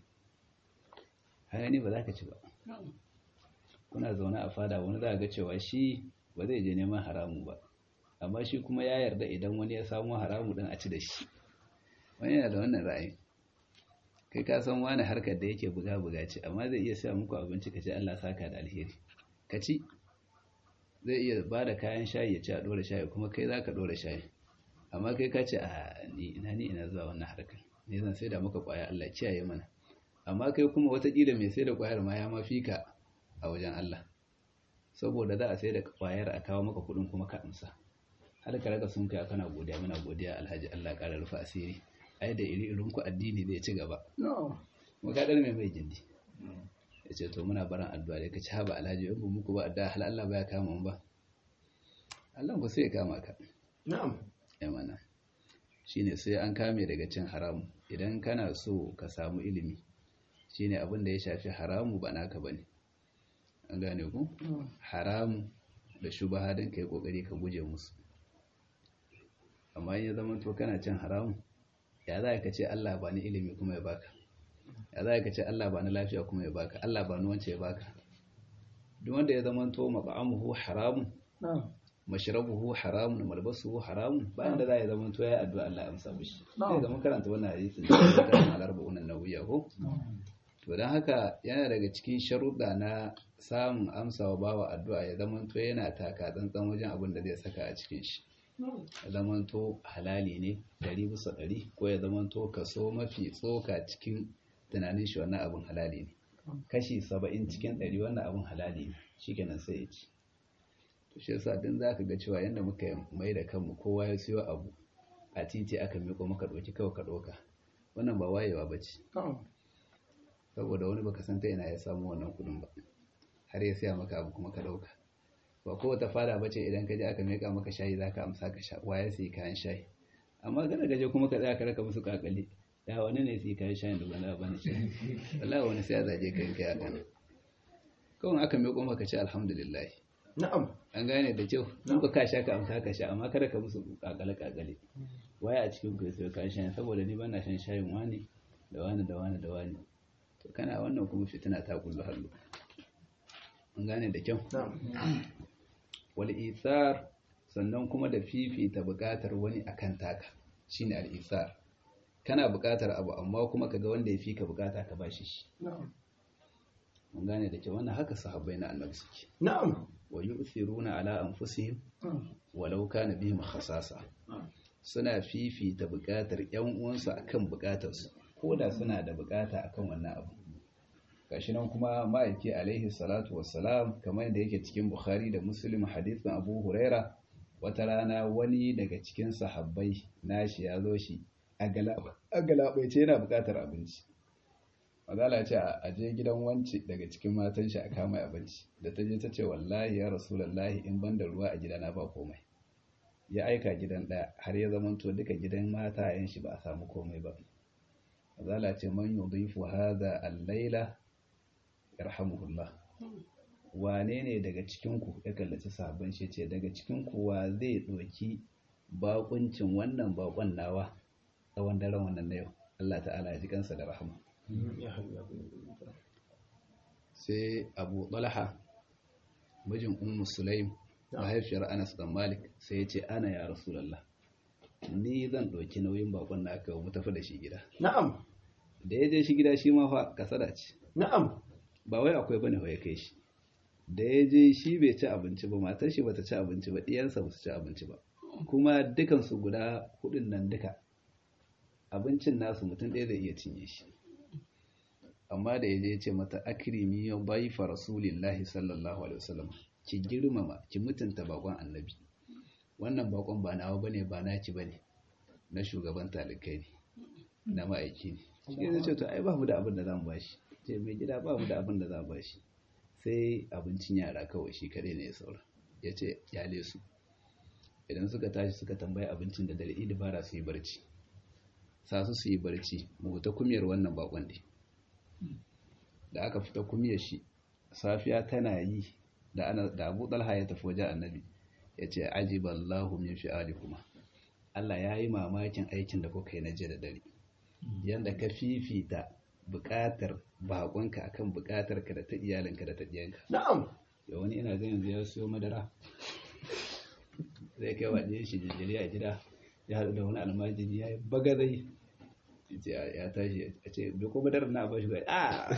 haka ne ba za ka ci ba kuna zaune a fada wani za ga cewa shi ba zai je neman haramu ba amma shi kuma ya yarda idan wani ya samu haramu din a ci da shi wani yana da wannan ra'ayi kai ka san wani harkar da yake buga-buga ce amma zai iya sa muku abinci ka ce Allah saka da alheri ka ci zai iya ba da kayan shayi ya ci a ɗora shayi kuma kai za ka ɗora shayi amma kai ka ce a ni ina ni ina zuwa wannan harkar ne zan sai da maka ƙwaya Allah ciyaye mana amma kai kuma watakila mai sai da ƙwayar ma ya mafi ka a wajen Allah saboda za a sai da ƙwayar a kawo maka kuɗin kuma ka amsa har ka raka sun kai kana godiya muna godiya alhaji Allah ƙara rufa asiri ai da iri irin ku addini zai ci gaba kuma ka ɗan mai mai gindi ya ce to muna baran addu'a da ka ci haba alhaji in ba muku ba addu'a hal Allah ba ya kama mu ba Allah ku sai ya kama ka na'am ya mana shine sai an kame daga cin haramu idan kana so ka samu ilimi shine abin da ya shafi haramu ba naka bane an gane ku haramu da shubha din kai kokari ka guje musu amma in ya zama to kana cin haramu ya za ka ce Allah ba ni ilimi kuma ya baka ya za ka ce Allah ba ni lafiya kuma ya baka Allah ba ni wance ya baka duk wanda ya zama to mab'amuhu haramun mashrabuhu haramun malbasuhu haramun bayan da za ya zama to ya addu'a Allah ya amsa mishi sai ga mun karanta wannan hadisin da kan al-arba'un an-nawawiyya ko to don haka yana daga cikin sharuɗa na samun amsawa bawa addu'a ya zamanto yana taka tsantsan wajen abin da zai saka a cikin shi ya zamanto halali ne ɗari bisa ɗari ko ya zamanto kaso mafi tsoka cikin tunanin shi wannan abin halali ne kashi saba'in cikin ɗari wannan abin halali ne shi kenan sai ya ci to shi yasa din za ka ga cewa yadda muka mai da kanmu kowa ya siyo abu a titi aka miƙo maka ɗauki kawai ka ɗauka wannan ba wayewa ba ce saboda wani baka san ta ina ya samu wannan kuɗin ba har ya siya maka abu kuma ka ɗauka ba kowace fada ba ce idan ka je aka miƙa maka shayi za ka amsa ka sha waye sai kayan shayi amma kada ka je kuma ka tsaya ka raka musu kakali ya wani ne sai kayan shayin da wani ba ne shi wallahi wani sai ya zaje kai kai haka ne kawai aka miƙo maka ce alhamdulillah na'am an gane da kyau in ba ka sha ka amsa ka sha amma kada ka musu kakale kakale waye a cikin ku sai kayan shayin saboda ni bana shan shayin wani da wani da wani da wani to kana wannan kuma fitina ta kullu hallu an gane da kyau wal ithar sannan kuma da fifita buƙatar wani akan taka shine al ithar kana buƙatar abu amma kuma kaga wanda ya fi ka buƙata ka bashi shi mun gane da kyau wannan haka sahabbai na annabi suke na'am wa yu'thiruna ala anfusihim walau kana bihim khasasa suna fifita buƙatar ƴan uwansu akan buƙatarsu koda suna da buƙata akan wannan abu gashi nan kuma ma'aiki alaihi salatu wassalam kamar yadda yake cikin Bukhari da Muslim hadisin Abu Huraira wata rana wani daga cikin sahabbai nashi ya zo shi a galabaice yana buƙatar abinci mazala ce a je gidan wanci daga cikin matan shi a kama abinci da ta je ta ce wallahi ya rasulullahi in ban da ruwa a gidana ba komai ya aika gidan ɗaya har ya zamanto duka gidan mata yan shi ba a samu komai ba mazala ce man yudhifu hadha al-laila yarhamuhullah wane ne daga cikinku ya kallaci sabon shi ce daga cikinku wa zai ɗoki bakuncin wannan bakon nawa tsawon daren wannan na yau Allah ta'ala ya ji kansa da rahama sai Abu Talha mijin Ummu Sulaim mahaifiyar Anas dan Malik sai ya ce ana ya Rasulullah ni zan ɗauki nauyin bakon na aka mu tafi da shi gida na'am da ya je shi gida shi ma fa kasada ce na'am ba wai akwai bane ya kai shi da ya je shi bai ci abinci ba matar shi bata ci abinci ba diyansa ba su ci abinci ba kuma dukan su guda hudun nan duka abincin nasu mutum ɗaya zai iya cinye shi amma da ya je ya ce mata akrimi ya bayi fa rasulillahi sallallahu alaihi wasallam ki girmama ki mutunta bakon annabi wannan bakon ba nawa bane ba naki bane na shugaban talikai ne na ma'aiki ne shi ne ce to ai ba mu da abin da zamu bashi ce mai gida ba mu da abin da zamu bashi sai abincin yara kawai shi kadai ne ya saura ya ce yale su idan suka tashi suka tambayi abincin da dare idibara su yi barci sa su su yi barci mu ta kumiyar wannan bakon ne da aka fita kumiyar shi safiya tana yi da ana da Abu Talha ya tafi wajen annabi ya ce ajiballahu min fi'alikuma Allah ya yi mamakin aikin da kuka yi na jiya da dare yanda ka fifita buƙatar baƙonka akan buƙatar ka da ta iyalinka da ta ɗiyanka na'am da wani ina ganin zai siyo madara zai kai wa ɗiyan shi jinjiri a gida ya haɗu da wani almajiri ya yi bagazai ya tashi a ce bai ko madarar na ba shi ba a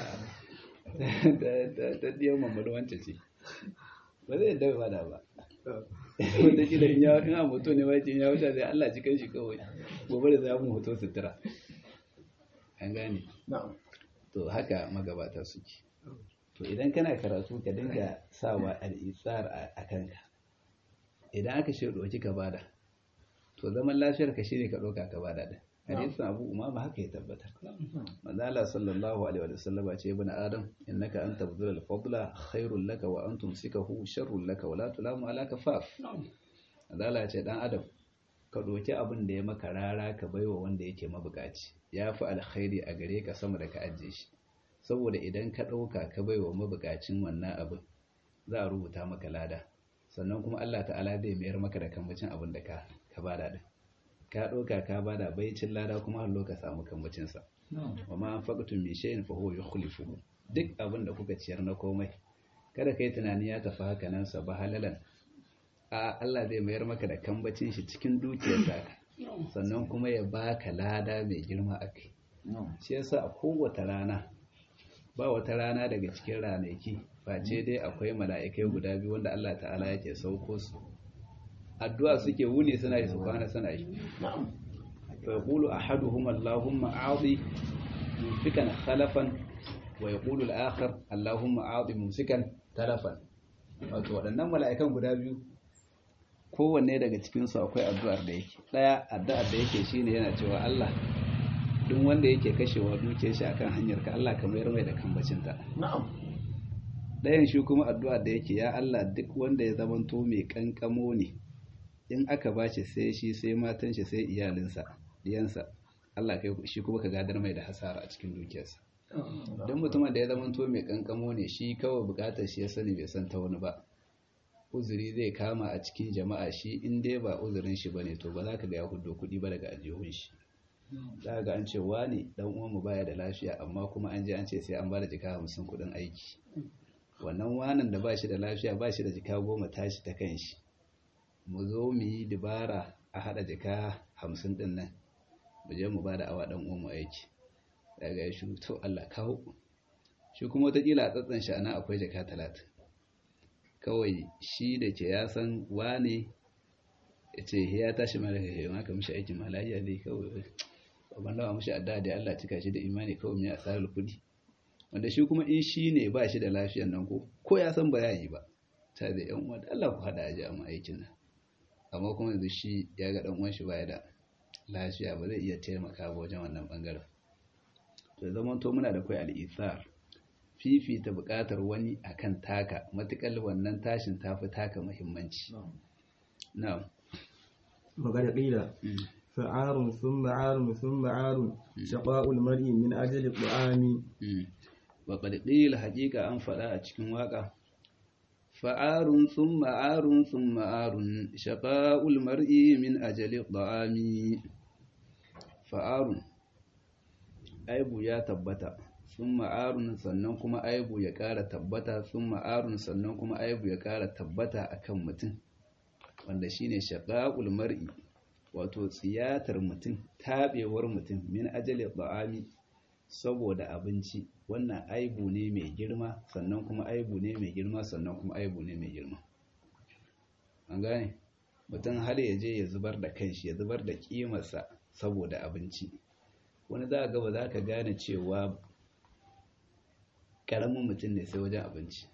ta ɗiyan mamadu wance ce ba zai yadda ba da ba wanda shi da in ya in a hoto ne wai in ya wuce sai Allah ji kai shi kawai gobe da za mu hoto sutura an gane to haka magabata suke to idan kana karatu ka dinga sawa al-isar a kanka idan aka ce doki ka bada to zaman lafiyar ka shine ka doka ka bada din hadisin Abu Umama haka ya tabbatar manzo Allah sallallahu alaihi wa sallam ce ibn adam innaka anta budul al-fadla khairul laka wa antum sikahu sharrul laka wa la tulamu ala kafaf manzo Allah ce dan adam ka doki abin da ya maka rara ka baiwa wanda yake mabukaci yafi alkhairi a gare ka sama da ka ajiye shi saboda idan ka dauka ka baiwa mabukacin wannan abin za a rubuta maka lada sannan kuma Allah ta'ala zai mayar maka da kambacin abin da ka ka bada din ka ɗauka ka bada baicin lada kuma har ka samu kambacinsa wa ma an faƙatun mai shayin fa huwa yukhlifu duk abin da kuka ciyar na komai kada kai tunani ya tafi haka nan sa ba halalan a Allah zai mayar maka da kambacin shi cikin dukiyar taka sannan kuma ya baka lada mai girma akai shi yasa a kowace rana ba wata rana daga cikin ranaki face dai akwai mala'ikai guda biyu wanda Allah ta'ala yake sauko su addu'a suke wuni suna yi su kwana suna yi fa yaqulu ahaduhum Allahumma a'ti mumsikan khalafan wa yaqulu al-akhar Allahumma a'ti mumsikan talafan. Wato waɗannan mala'ikan guda biyu kowanne daga cikin su akwai addu'ar da yake daya addu'ar da yake shine yana cewa Allah duk wanda yake kashewa dukiyar shi akan hanyar ka Allah ka mayar mai da kambacin ta na'am dayan shi kuma addu'a da yake ya Allah duk wanda ya zamanto mai kankamo ne in aka bashi sai shi sai matan shi sai iyalinsa diyansa Allah kai shi kuma ka gadar mai da hasara a cikin dukiyarsa don mutumin da ya zamanto mai kankamo ne shi kawai bukatar shi ya sani bai san ta wani ba uzuri zai kama a cikin jama'a shi in dai ba uzurin shi bane to ba za ka ga ya hudo kuɗi ba daga aljihun shi za ga an ce wani dan uwan mu baya da lafiya amma kuma an je an ce sai an bada jika hamsin kuɗin aiki wannan wanan da ba shi da lafiya ba shi da jika goma tashi ta kan shi mu zo mu yi dibara a haɗa jika hamsin ɗin nan mu je mu bada awa dan uwan mu aiki daga ya shi to Allah kawo shi kuma wataƙila a tsatsan shi ana akwai jika talatin kawai shi da ke ya san wane ya ce ya tashi mara kai maka mishi aikin malaya zai kawai babban lawa mishi adda da Allah cika shi da imani kawai mai asarar kudi wanda shi kuma in shi ne ba shi da lafiyan nan ko ko ya san ba ya yi ba ta da yan uwa Allah ku hada aji amma aikin nan amma kuma yanzu shi ya ga dan uwan shi baya da lafiya ba zai iya taimaka ba wajen wannan bangaren to zaman to muna da kai al-ithar fifita buƙatar wani akan taka matukar wannan tashin tafi taka muhimmanci na'am magana qila fa'arun thumma 'arun thumma 'arun shaqa'ul mar'i min ajli ta'ami wa qad qila haqiqa an fada a cikin waka fa'arun thumma 'arun thumma 'arun shaqa'ul mar'i min ajli ta'ami fa'arun aibu ya tabbata sun ma'arun sannan kuma aibu ya ƙara tabbata sun ma'arun sannan kuma aibu ya ƙara tabbata akan mutum wanda shine shaqa'ul mar'i wato tsiyatar mutum tabewar mutum min ajali ba'ami saboda abinci wannan aibu ne mai girma sannan kuma aibu ne mai girma sannan kuma aibu ne mai girma an gane mutum har ya je ya zubar da kanshi ya zubar da kimarsa saboda abinci wani za ga ba za ka gane cewa karamin mutum ne sai wajen abinci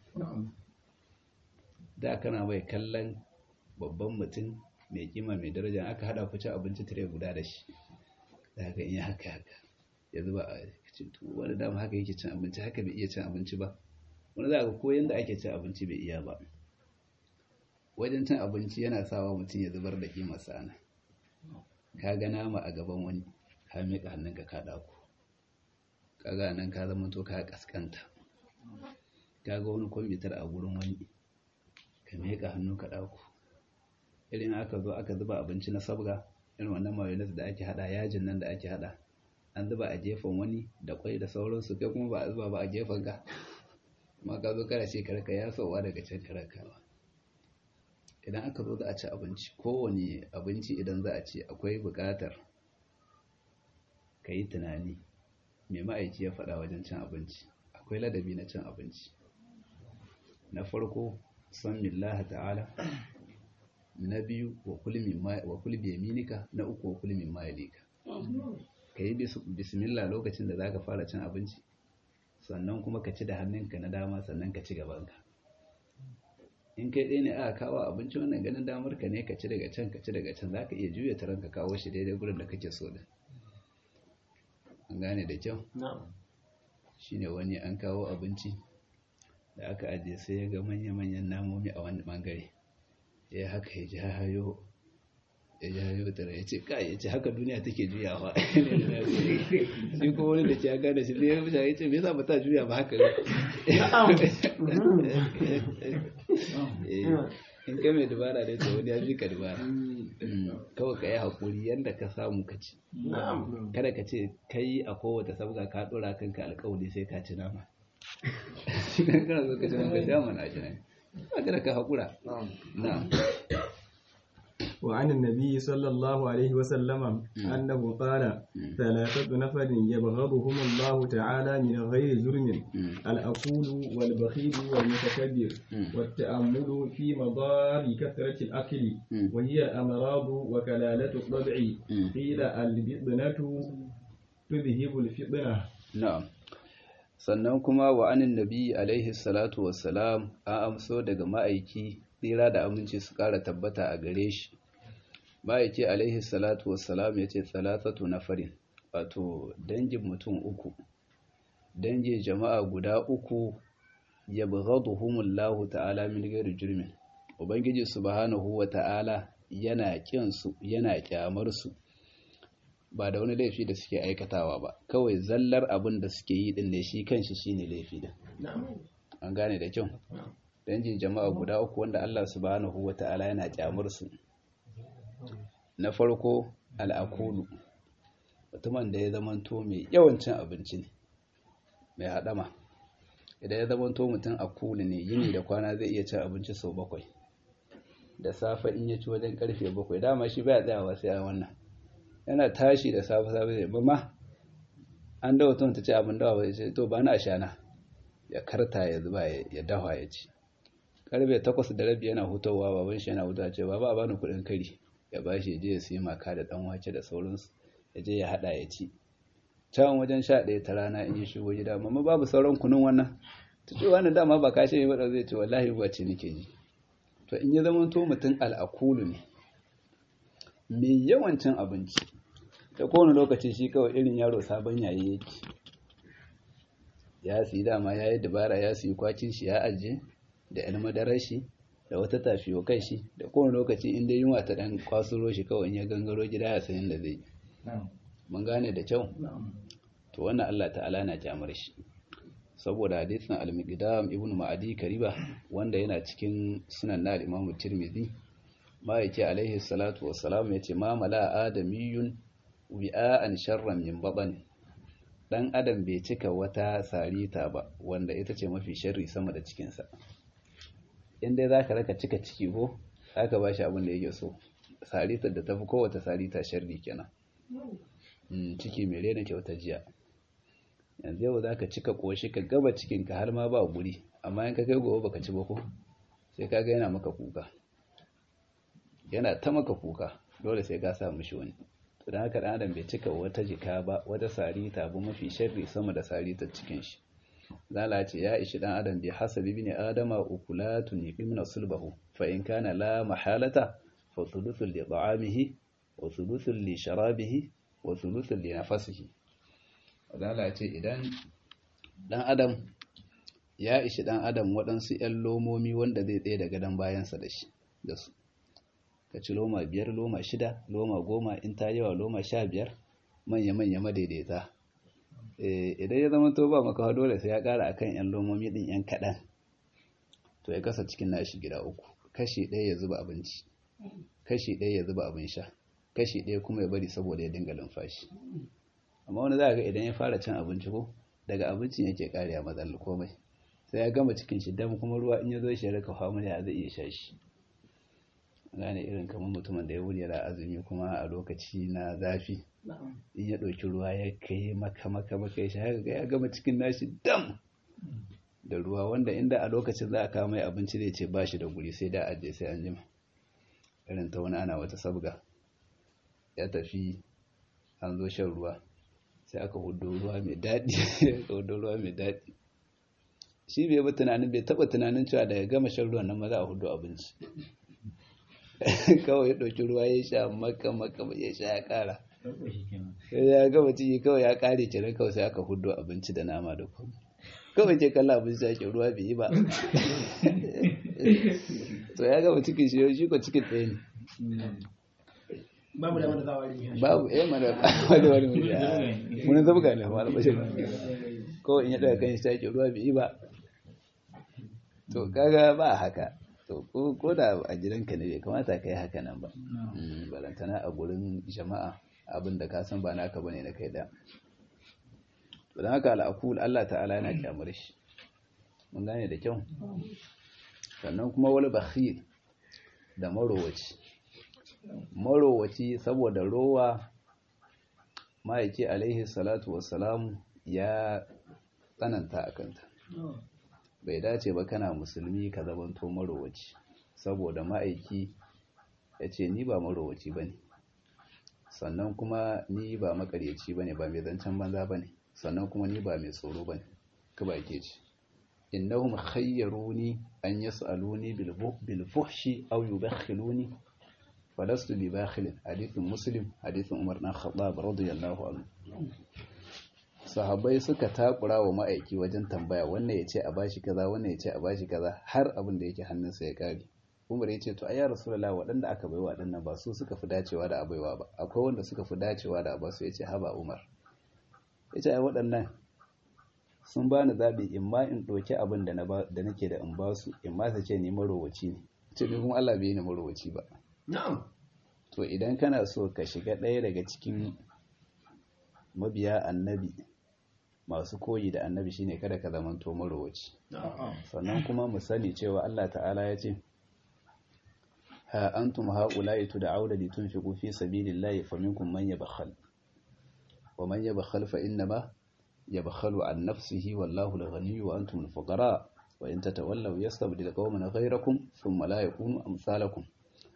da kana mai kallon babban mutum mai kima mai daraja aka hada ku ci abinci tare guda da shi da haka in haka haka ya zuba a cikin tuwo wani dama haka yake cin abinci haka bai iya cin abinci ba wani za ga ko yanda ake cin abinci bai iya ba wajen cin abinci yana sawa mutum ya zubar da kimar sana ka ga nama a gaban wani ka miƙa hannunka ka ɗauko ka ga nan ka zama to ka kaskanta ka ga wani kwamfutar a gurin wani ka miƙa hannu ka ɗauko irin aka zo aka zuba abinci na sabga irin wannan mayonnaise da ake hada yajin nan da ake hada an zuba a gefen wani da kwai da sauransu kai kuma ba a zuba ba a gefen ka amma ka zo kana ce karka ya sauwa daga can karakawa idan aka zo za a ci abinci kowane abinci idan za a ci akwai buƙatar ka yi tunani mai ma'aiki ya faɗa wajen cin abinci akwai ladabi na cin abinci na farko san millaha ta'ala na biyu wa kulbi yaminika na uku wa kulmi mayalika ka yi bismillah lokacin da za ka fara cin abinci sannan kuma ka ci da hannunka na dama sannan ka ci gabanka in kai ɗaya ne aka kawo abinci wannan ganin damar ka ne ka ci daga can ka ci daga can za ka iya juya taron ka kawo shi daidai gurin da kake so da an gane da kyau shi ne wani an kawo abinci da aka ajiye sai ya ga manya-manyan namomi a wani bangare ya haka ya ji hayo ya ji hayo tara ya ce kai ya ce haka duniya take juyawa shi ko wani da ke ya gane shi ne ya ce me yasa ba ta juya ba haka in kai mai dubara da ta wani ya fi ka dubara kawai ka yi haƙuri yadda ka samu ka ci kada ka ce kai a kowace sabga ka ɗora kanka alƙawari sai ka ci nama shi kan kana so ka ci nama ka sha mana shi ne ba kada ka haƙura na وعن النبي صلى الله عليه وسلم أنه قال ثلاثة نفر يبغضهم الله تعالى من غير جرم: الأقول والبخيل والمتكبر والتأمل في مضار كثرة الأكل وهي أمراض وكلالة الطبع قيل البطنة تذهب الفطنة. نعم. sannan kuma wa anin nabi alaihi salatu wassalam an amso daga ma'aiki tsira da aminci su kara tabbata a gare shi. Ma'aiki alaihi salatu wassalam ya ce salatatu nafarin, wato dangin mutum uku, dangin jama'a guda uku, yabghaduhumullahu ta'ala min ghairi jurmin, ubangiji subhanahu wa ta'ala yana kin su, yana kyamar su ba da wani laifi da suke aikatawa ba, kawai zallar abin da suke yi din ne shi kanshi shine laifi din. An gane da kyau. Dangin jama'a guda uku wanda Allah subhanahu wa ta'ala yana kyamar su. Na farko al'akulu, mutumin da ya zamanto mai yawancin abinci ne, mai haɗama. Idan ya zamanto mutum akulu ne, yini da kwana zai iya cin abinci sau bakwai. Da safe in ya ci wajen karfe bakwai, dama shi baya tsayawa sai a wannan. Yana tashi da safe safe zai ba ma an dawo tun ta ci abin dawa bai ce to ba na ashana, ya karta ya zuba ya dawa ya ci. Karfe takwas da rabi yana hutawa, baban shi yana hutawa ce baba a bani kuɗin kari, ya ba shi je ya siya maka da ɗan wake da sauransu, ya je ya haɗa ya ci. Can wajen sha ɗaya ta rana in yi shigo gida, mamma babu sauran kunun wannan, ta ce wannan dama ba kashe yi baɗa zai ce wallahi ba ce nake ji. To in ya zama to mutum al'akulu ne, mai yawancin abinci, ta kowane lokaci shi kawai irin yaro sabon yayi yake. Ya siyi dama ya yi dabara, ya siyi kwacin shi ya ajiye da yan madarar shi da wata tafiyo kai shi, da kowane lokaci inda yunwa ta dan kwasuro shi kawai in ya gangaro gida ya sanin da zai. Mun gane da kyau. To wannan Allah ta'ala na kyamar shi, saboda hadisin al-Miqdam ibn Ma'adi Kariba wanda yana cikin sunan na Imam Tirmidhi, ma'aiki alaihi salatu wassalam yace ma mala adamiyun wi'an sharran min baban. Dan adam bai cika wata sarita ba wanda ita ce mafi sharri sama da cikinsa. Inda za ka raka cika ciki ko aka ba shi abin da yake so, saritar da tafi kowace sarita sharri kenan. Ciki mai rena kyauta jiya. Yanzu yau za ka cika koshi ka gaba cikinka har ma ba guri, amma in ka kai gobe baka ci ba ko sai ka ga yana maka kuka, yana ta maka kuka, dole sai ka sa mishi wani. To dan haka dan adam bai cika wata jika ba, wata sarita ba mafi sharri sama da saritar cikin shi. Zala ce ya ishi dan adam bi hasabi ibn adama ukulatun yuqimna sulbahu fa in kana la mahalata fa thuluthun li ta'amihi wa thuluthun li sharabihi wa thuluthun li nafasihi. Zala ce idan dan adam ya ishi dan adam waɗansu ƴan lomomi wanda zai tsaye da gadon bayansa da shi da su, ka ci loma biyar, loma shida, loma goma, in ta yawa loma sha biyar, manya-manya madaidaita. Idan ya zama to ba maka dole sai ya ƙara akan ƴan lomomi ɗin ƴan kaɗan, to ya kasa cikin nashi gida uku. Kashi ɗaya ya zuba abinci, kashi ɗaya ya zuba abin sha, kashi ɗaya kuma ya bari saboda ya dinga lumfashi. Amma wani za ga idan ya fara cin abinci ko daga abincin yake ƙariya matsal komai, sai ya gama cikin shi dam, kuma ruwa in ya zo shi ya raka family ya zai iya sha shi. Gane irin kamar mutumin da ya wuri yana azumi kuma a lokaci na zafi, in ya ɗauki ruwa ya kai maka maka maka ya sha, ya gama cikin nashi dam da ruwa, wanda inda a lokacin za a kawo mai abinci zai ce ba shi da guri sai da ajiye sai an jima. Irin ta wani ana wata sabga ya tafi an zo shan ruwa sai aka hudo ruwa mai daɗi aka hudo ruwa mai daɗi. Shi bai ba tunanin, bai taɓa tunanin cewa daga gama shan ruwan nan ma za a hudo abinci. Kawai ya ɗauki ruwa ya sha maka maka ya sha ya ƙara, ya gama ciki kawai ya ƙare kenan, kawai sai aka hudo abinci da nama da kuma kawai ke kalla abinci ake ruwa bai yi ba. To ya gama cikin shi, shi ko cikin ɗaya ne. Babu da wanda za a wari. Babu eh mana wani wani mun zama ga ne wala bashi. Ko in ya daga kan shi ake ruwa bai yi ba. To kaga ba haka. To ko da a gidanka ne bai kamata ka yi haka nan ba. Balantana a gurin jama'a abin da ka san ba naka bane na kai da. To dan haka al'akul Allah ta'ala yana kyamar shi. Mun gane da kyau. Sannan kuma wal bakhil da marowaci. marowaci saboda rowa ma'aiki alaihi salatu wassalamu ya tsananta a kanta bai dace ba kana musulmi ka zamanto marowaci saboda ma'aiki ya ce ni ba marowaci ba ne sannan kuma ni ba makaryaci ba ne ba mai zancen banza ba ne sannan kuma ni ba mai tsoro ba ne ka ba ke ce innahum khayyaruni an yas'aluni bil fuhshi aw yubakhiluni falastu bi bakhilin hadithun muslim hadithun umar dan khattab radiyallahu anhu sahabbai suka takura wa ma'aiki wajen tambaya wannan yace a bashi kaza wannan yace a bashi kaza har abin da yake hannunsa ya kare umar yace to ayya rasulullah waɗanda aka baiwa waɗannan ba su suka fi dacewa da abaiwa ba akwai wanda suka fi dacewa da abasu yace haba umar yace ai waɗannan sun bani zabi in ma in doki abin da na da nake da in ba su in ma sace ni marowaci ne ce ni kuma Allah bai ni marowaci ba na'am to idan kana so ka shiga ɗaya daga cikin mabiya annabi masu koyi da annabi shine kada ka zamanto marowaci sannan kuma mu sani cewa Allah ta'ala ya ce ha antum haula'i tud'auna litunfiqu fi sabilillahi faminkum man yabkhal wa man yabkhal fa innama yabkhalu an nafsihi wallahu al-ghaniyyu wa antum al-fuqara wa in tatawallaw yastabdil qauman ghayrakum thumma la yakunu amsalakum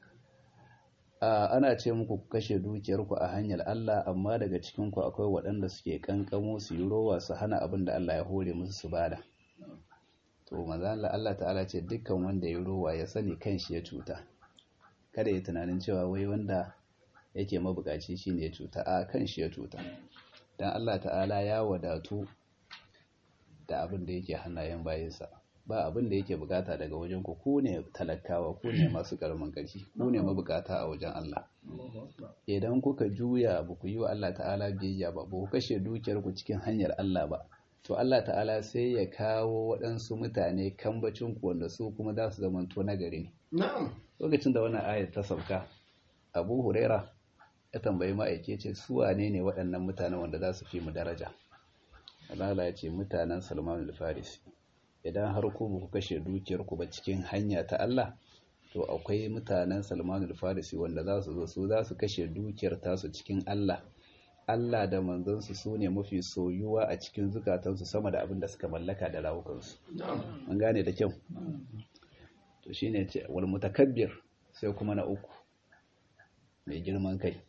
ana ce muku ku kashe dukiyarku a hanyar Allah amma daga cikinku akwai waɗanda suke kankamo su yi rowa su hana abin da Allah ya hore musu su bada to manzon Allah ta'ala ce dukkan wanda ya rowa ya sani kanshi ya cuta kada ya tunanin cewa wai wanda yake mabukaci shine ya cuta a kanshi ya cuta dan Allah ta'ala ya wadatu da abin da yake hannayen bayinsa ba abin da yake bukata daga wajen ku ku ne talakawa ku ne masu karamin ƙarfi ku ne mabukata a wajen Allah idan kuka juya ba ku yi wa Allah ta'ala biyayya ba ba ku kashe dukiyar ku cikin hanyar Allah ba to Allah ta'ala sai ya kawo waɗansu mutane kambacin ku wanda su kuma za su zamanto nagari ne na'am lokacin da wannan ayat ta sauka Abu Huraira ya tambayi ma'aike ce su wane ne waɗannan mutanen wanda za su fi mu daraja Allah ya ce mutanen Salman al-Farisi idan har ku ba ku kashe dukiyarku ba cikin hanya ta Allah to akwai mutanen Salman al-Farisi wanda za su zo su za su kashe dukiyar tasu cikin Allah Allah da manzansu su ne mafi soyuwa a cikin zukatansu sama da abin da suka mallaka da rawukansu an gane da kyau to shine ce wal mutakabbir sai kuma na uku mai girman kai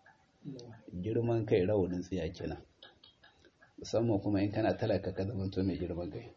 girman kai rawanin tsiya kenan musamman kuma in kana talaka ka zama to mai girman kai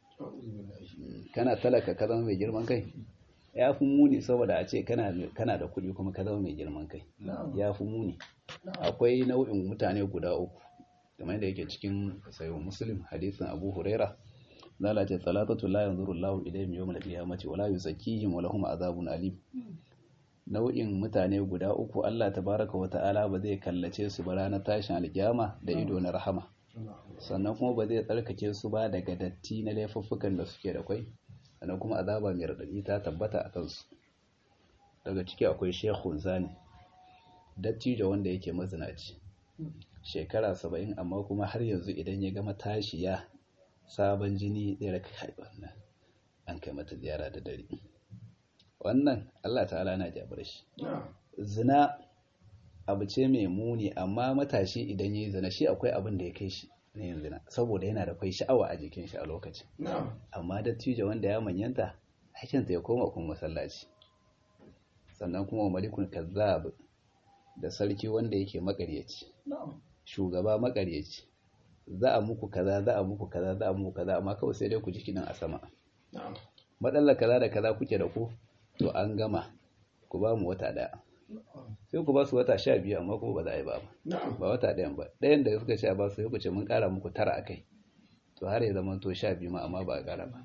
kana talaka ka zama mai girman kai ya fi muni saboda a ce kana da kuɗi kuma ka zama mai girman kai ya fi muni akwai nau'in mutane guda uku kamar yadda yake cikin sayyid muslim hadisin abu huraira lalace salatatu la yanzuru Allahu ilayhim yawmal qiyamati wala yuzakkihim wa lahum azabun alim nau'in mutane guda uku Allah tabaraka wa ta'ala ba zai kallace su ba ranar tashin alkiyama da ido na rahama sannan kuma ba zai tsarkake su ba daga datti na laifuffukan da suke da kwai sannan kuma azaba mai radadi ta tabbata a kansu daga ciki akwai shekun zani dattijo wanda yake mazinaci shekara saba'in amma kuma har yanzu idan ya gama tashiya sabon jini zai raka kai wannan an kai mata ziyara da dare wannan Allah ta'ala na jabar shi zina abu ce mai muni amma matashi idan yi zina shi akwai abin da ya kai shi na yin zina saboda yana da kwai sha'awa a jikin shi a lokacin amma dattijo wanda ya manyanta hakinta ya koma kuma masallaci sannan kuma malikul kazzab da sarki wanda yake makaryaci shugaba makaryaci za a muku kaza za a muku kaza za a muku kaza amma kawai sai dai ku ji kidan a sama matsalar kaza da kaza kuke da ku to an gama ku ba mu wata daya sai ku ba su wata sha biyu amma kuma ba za a yi ba ba wata ɗayan ba ɗayan da suka sha ba su yi kuce mun ƙara muku tara a kai to har ya zama to sha biyu ma amma ba a ƙara ba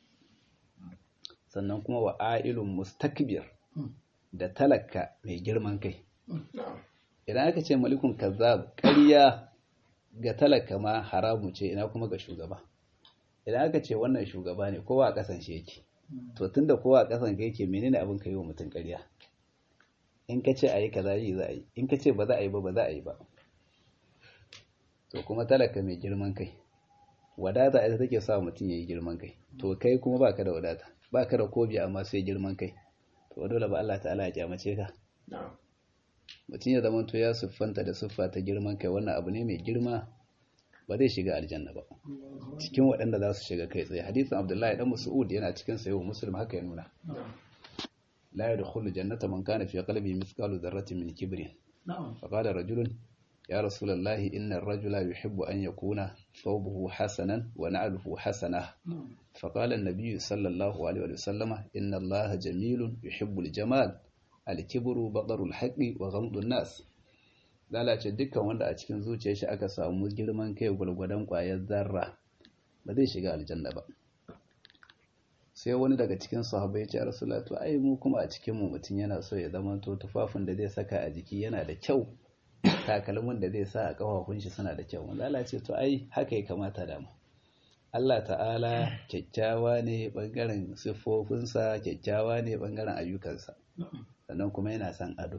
sannan kuma wa ailun mustakbir da talaka mai girman kai idan aka ce malikun kazzab ƙarya ga talaka ma haramu ce ina kuma ga shugaba idan aka ce wannan shugaba ne kowa a ƙasan shi yake to tunda kowa a ƙasan ka yake menene abin ka yi wa mutum ƙarya in ka ce a yi kaza yi za a yi in ka ce ba za a yi ba ba za a yi ba to kuma talaka mai girman kai wadata ita take sa mutum ya yi girman kai to kai kuma ba ka da wadata ba ka da kobi amma sai girman kai to dole ba Allah ta'ala ya kyamace ka mutum ya zama to ya siffanta da siffa ta girman kai, wannan abu ne mai girma, ba zai shiga aljanna ba cikin waɗanda za su shiga kai tsaye. hadisin Abdullahi dan Mas'ud yana cikin sahihu Muslim haka ya nuna, la yadkhulu jannata man kana fi qalbi mithqalu dharratin min kibrin. fa qala rajulun ya rasulullahi inna ar-rajula yuhibbu an yakuna thawbuhu hasanan wa na'luhu hasanah. fa qala an-nabiy sallallahu alaihi wa sallama inna allaha jamilun yuhibbul jamal, al-kibru batarul haqqi wa ghamdun nas. lalace dukkan wanda a cikin zuciyar shi aka samu girman kai gurgurdan ƙwayar zarra ba zai shiga aljanna ba. sai wani daga cikin sahabbai ya ce rasulullahi to ai mu kuma a cikin mu mutun yana so ya zama to tufafin da zai saka a jiki yana da kyau, takalmin da zai sa a kafafun shi suna da kyau. lalace to ai haka ya kamata da mu. Allah ta'ala kyakkyawa ne bangaren siffofinsa, kyakkyawa ne bangaren ayyukansa, sannan kuma yana son ado.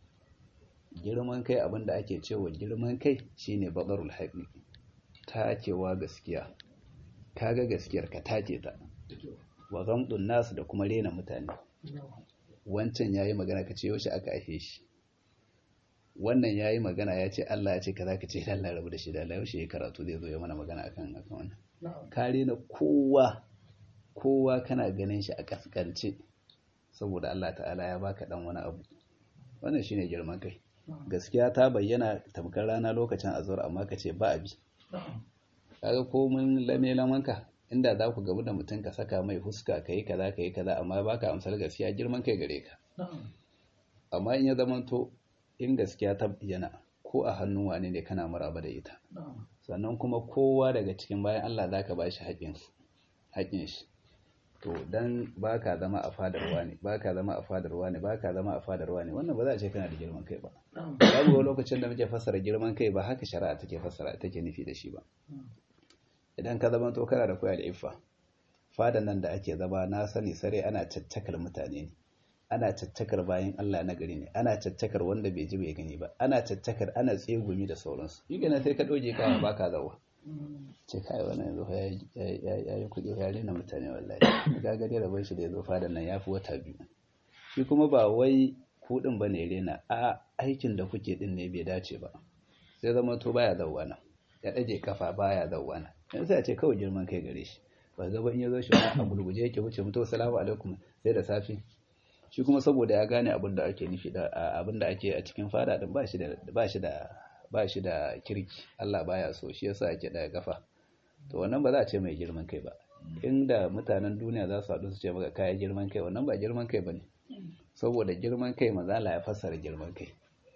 girman kai abinda ake cewa girman kai shine badarul haqi, takewa gaskiya, kaga gaskiyar ka take ta, wa gamdun nasu da kuma rena mutane. wancan yayi magana kace yaushe aka aife shi, wannan yayi magana yace Allah ya ce kaza kace Allah rabu da shi da Allah yaushe ya karatu zai zo ya mana magana akan akan wannan. ka rena kowa kowa kana ganin shi a kaskance saboda Allah ta'ala ya baka dan wani abu. wannan shine girman kai. gaskiya ta bayyana tamkar rana lokacin azhar amma kace ba abi. kaga ko mun lame lamanka inda za ku gabu da mutum ka saka mai fuska kai kaza kai kaza amma baka amsar gaskiya, girman kai gare ka. amma in ya zamanto in gaskiya ta bayyana ko a hannun wani ne kana maraba da ita, sannan kuma kowa daga cikin bayan Allah zaka bashi haƙin haƙin shi, to dan baka zama a fadarwa ne baka zama a fadarwa ne baka zama a fadarwa ne wannan ba za a ce kana da girman kai ba. babu lokacin da muke fassara girman kai ba haka shari'a take fassara take nufi da shi ba. idan ka zama to kana da koyar da iffa, fadan nan da ake zama na sani sare ana caccakar mutane ne, ana caccakar bayan Allah na gari ne, ana caccakar wanda bai ji bai gani ba, ana caccakar ana tsegumi da sauransu. yi gana sai ka doge kaya baka zawa ce kai wannan yanzu ya yi kuɗi ya rena mutane wallahi. ga gari rabon shi da ya zo fadan nan ya fi wata biyu. shi kuma ba wai kuɗin ba ne rena, a aikin da kuke din ne bai dace ba, sai zama to baya zauwa nan, ya ɗage kafa baya zauwa nan. yanzu sai a ce kawai girman kai gare shi, ba gaba in ya zo shi a gulguje yake wuce mutu assalamu alaikum sai da safi. shi kuma saboda ya gane abin da ake nufi da abin da ake a cikin fada din ba shi da ba shi da ba shi da kirki, Allah baya so, shi yasa ake daga kafa. to wannan ba za a ce mai girman kai ba. inda mutanen duniya za su haɗu su ce maka kai girman kai, wannan ba girman kai bane. saboda girman kai manzo Allah ya fassara girman kai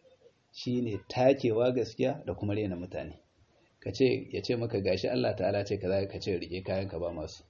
shine takewa gaskiya da kuma rena mutane. kace yace maka gashi Allah ta'ala ce kaza kace rike kayan ka ba masu,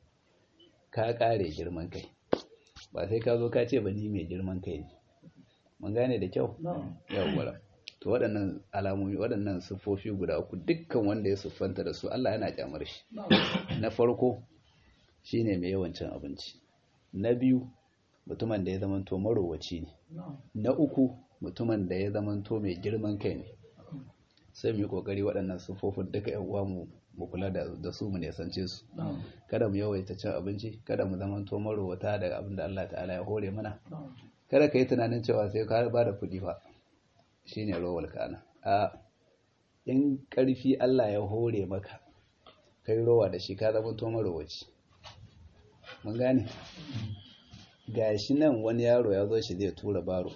ka kare girman kai. ba sai ka zo ka ce ba ni mai girman kai ne. mun gane da kyau? yawwa. to waɗannan alamomi waɗannan siffofi guda uku dukkan wanda ya siffanta da su Allah yana kyamar shi. na farko shine mai yawan cin abinci, na biyu mutumin da ya zamanto marowaci ne, na uku mutumin da ya zamanto mai girman kai ne. sai mu yi kokari waɗannan siffofin duka ƴan uwa mu mu kula da su mu nesance su. kada mu yawaita cin abinci, kada mu zamanto marowata daga abin da Allah ta'ala ya hore mana. kada ka yi tunanin cewa sai ka ba da kuɗi fa shine rowal kana. a in ƙarfi Allah ya hore maka kai rowa da shi ka zamanto marowaci. mun gane? gashi nan wani yaro ya zo shi zai tura baro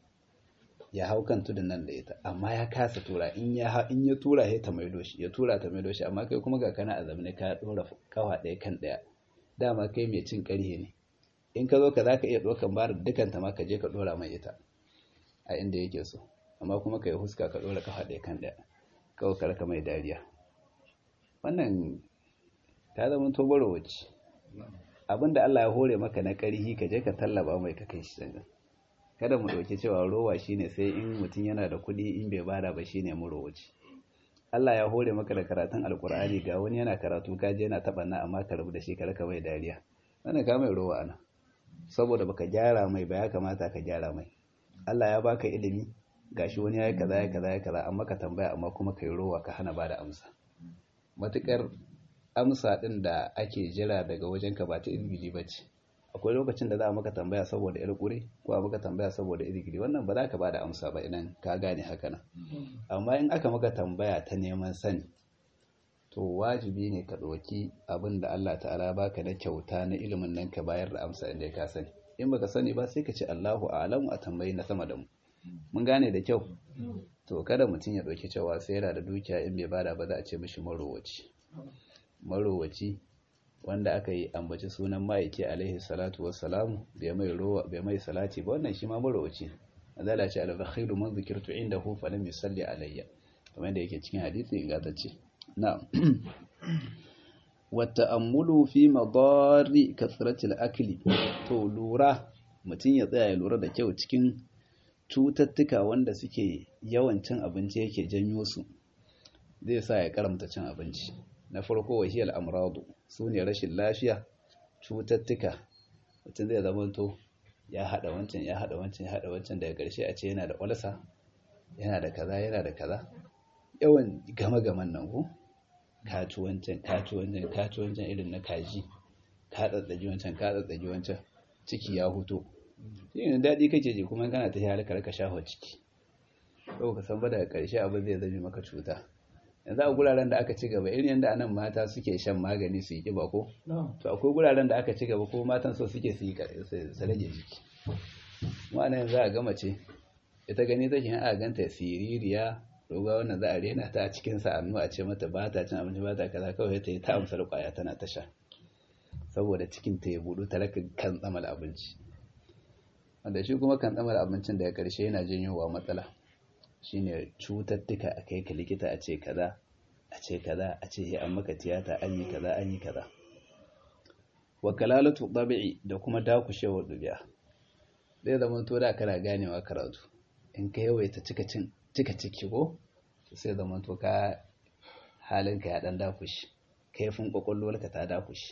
ya hau kan tudun nan da ita, amma ya kasa tura. in ya in ya tura sai ta maido shi, ya tura ta maido shi, amma kai kuma ga kana azabne ka dora kafa ɗaya kan ɗaya. dama kai mai cin ƙarhe ne, in ka zo ka zaka iya ɗaukan baro dukan ta ma ka je ka dora mai ita a inda yake so, amma kuma kai huska ka dora kafa ɗaya kan ɗaya kawai karka mai dariya. wannan ta zama to barowaci. abinda Allah ya hore maka na ƙarhi ka je ka tallaba mai ka kai shi sannan. kada mu dauki cewa rowa shine sai in mutum yana da kuɗi, in bai bada ba shine murowaci. Allah ya hore maka da karatun alkur'ani, ga wani yana karatu ka je yana tabanna amma ka rabu da shi ka mai dariya, wannan ka mai rowa ana, saboda baka gyara mai ba. ya kamata ka gyara mai. Allah ya baka ilimi, gashi wani yayi kaza yayi kaza yayi kaza amma ka tambaya amma kuma kai rowa ka hana bada amsa. matukar amsa din da ake jira daga wajenka ba ta izgili bace, akwai lokacin da za a maka tambaya saboda yar kure ko a maka tambaya saboda irgiri, wannan ba za ka bada amsa ba idan ka gane haka nan. Amma in aka maka tambaya ta neman sani, to wajibi ne ka ɗauki abin da Allah ta'ala baka da kyauta na ilimin nan ka bayar da amsa inda ka sani. In baka sani ba sai ka ce Allahu a'lamu a tambayi na sama da mu. Mun gane da kyau. To kada mutum ya ɗauki cewa sai yana da dukiya in bai bada ba za a ce mishi marowaci. Marowaci wanda aka yi ambaci sunan ma'aiki alaihi salatu wassalamu bai mai rowa bai mai salati ba, wannan shi ma marowaci. azala ce al-bakhilu man dhikirtu indahu falam yusalli alayya, kamar da yake cikin hadisi ingantacce. na'am wa ta'ammulu fi madari kasratil akli, to lura mutum ya tsaya ya lura da kyau cikin cututtuka wanda suke yawan cin abinci yake janyo su, zai sa ya karamta cin abinci. Na farko wahiyal amradu, su ne rashin lafiya, cututtuka. Mutum zai zamanto ya haɗa wancan ya haɗa wancan ya haɗa wancan, daga ƙarshe a ce yana da ulsa, yana da kaza yana da kaza. Yawan gama-gaman nan ko kaci wancan kaci wancan kaci wancan irin na kaji, ka tsatsaji wancan ka tsatsaji wancan, ciki ya huto. Shi ne daɗi kake ji kuma kana ta halakar ka shafa ciki. Ko ka san ba daga ƙarshe abin zai zame maka cuta. Yanzu a guraren da aka ci gaba irin yadda anan mata suke shan magani su yi kiba ko, to akwai guraren da aka ci gaba ko matan so suke su yi su rage jiki. Ma'ana za a gama ce ita gani take yin a ganta siririya, roga wannan za a rena ta a cikin sa'annu a ce mata ba ta cin abinci ba ta kaza, kawai ta yi ta amsar kwaya tana ta sha saboda cikin ta ya budu ta raka kan tsamal abinci, wanda shi kuma kan tsamal abincin da ya karshe yana janyowa matsala. Shine cututtuka a kai ka likita a ce kaza a ce kaza a ce ya an maka tiyata an yi kaza an yi kaza. Wa kalalatu tabi'i, da kuma dakushewar dubiya. Zai zama to da kana ganewa karatu in ka yawaita cika cin cika ciki ko sai zama to ka halinka ya dan dakushi, kaifin kwakwalwarka ta dakushi.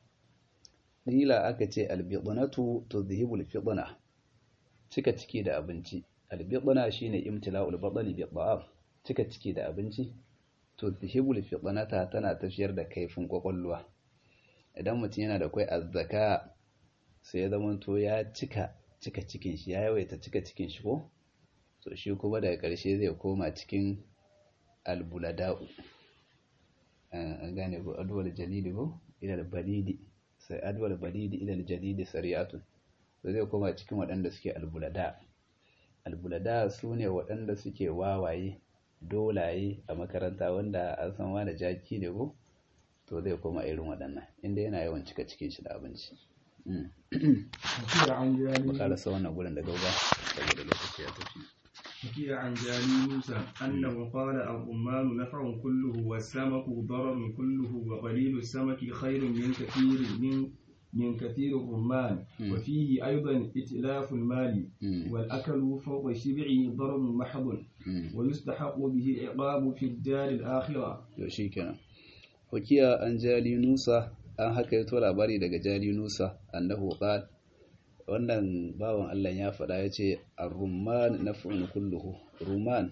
Dila aka ce albidnatu tudhibul fidna, cika ciki da abinci. Albidna shine imtila'ul batni bi ta'am, cika ciki da abinci. Tudhibul fidnata, tana tafiyar da kaifin kwakwalwa. Idan mutum yana da kai azzaka sai ya zama to ya cika cika cikin shi, ya yawaita cika cikin shi ko, to shi kuma daga ƙarshe zai koma cikin albulada'u. An gane ko adwal jalidi ko ila balidi, sai adwal balidi ila jalidi sari'atun, to zai koma cikin waɗanda suke albulada. Albulada su ne waɗanda suke wawaye dolaye a makaranta, wanda an san wani jaki ne ko, to zai koma irin waɗannan inda yana yawan cika cikin shi da abinci. Makarasa wannan gurin da gauga saboda lokaci ya tafi. حكي عن جابر موسى أنه قال الرمان نفع كله والسمك ضرر كله وقليل السمك خير من كثير من من كثير الرمان، وفيه أيضا إتلاف المال، والأكل فوق الشبع ضرر محض، ويستحق به العقاب في الدار الآخرة. يوشيكنا حكي عن جالينوس an haka yato labari daga Jalinusa annahu qala, wannan bawan Allah ya faɗa yace ar-rumman naf'un kulluhu. Rumman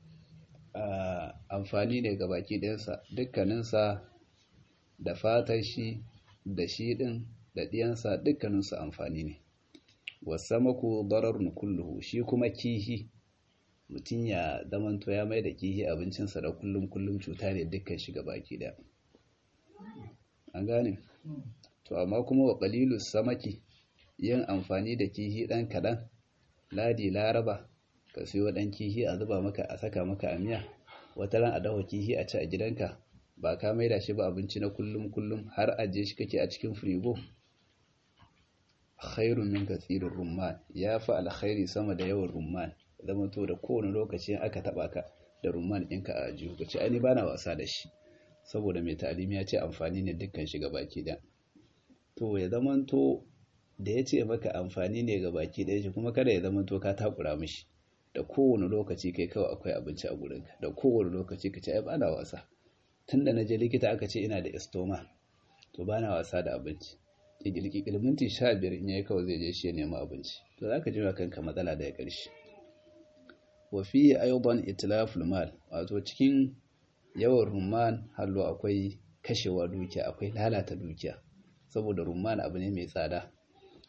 amfani ne ga baki ɗayansa, dukkaninsa da fatan shi da shi din da ɗiyansa dukkaninsu amfani ne. Wasamaku dararun kulluhu, shi kuma kihi mutum ya zamanto ya mai da kihi abincinsa da kullum kullum cuta ne dukkan shi ga baki ɗaya. An gane? To amma kuma wa qalilus samaki, yin amfani da kihi dan kadan, ladi laraba ka siyo dan kihi a zuba maka a saka maka a miya, wata ran a dawo kihi a ci a gidanka, ba ka maida shi ba abinci na kullum kullum har aje shi kake a cikin firigo. Khairun min kathirir rumman, ya fa alkhairi sama da yawan rumman. Zama to da kowane lokaci aka taba ka da rumman ɗinka a ajiyu ka ce ai ni bana wasa da shi, saboda mai ta'alimi ya ce amfani ne dukkan shi baki da. To ya zamanto da ya ce maka amfani ne ga baki ɗaya shi, kuma kada ya zamanto ka takura mishi da kowane lokaci kai kawai akwai abinci a gurinka, da kowane lokaci ka ce ai bana wasa, tunda na je likita aka ce ina da estoma to bana wasa da abinci. Kikilkikil minti sha biyar in yayi kawai zai je shi ya nemi abinci, to zaka ji kanka matsala daga ƙarshe. Wa fihi aidan itlaful mal, wato cikin yawan rumman hallo akwai kashewa dukiya, akwai lalata dukiya, saboda rumman abu ne mai tsada.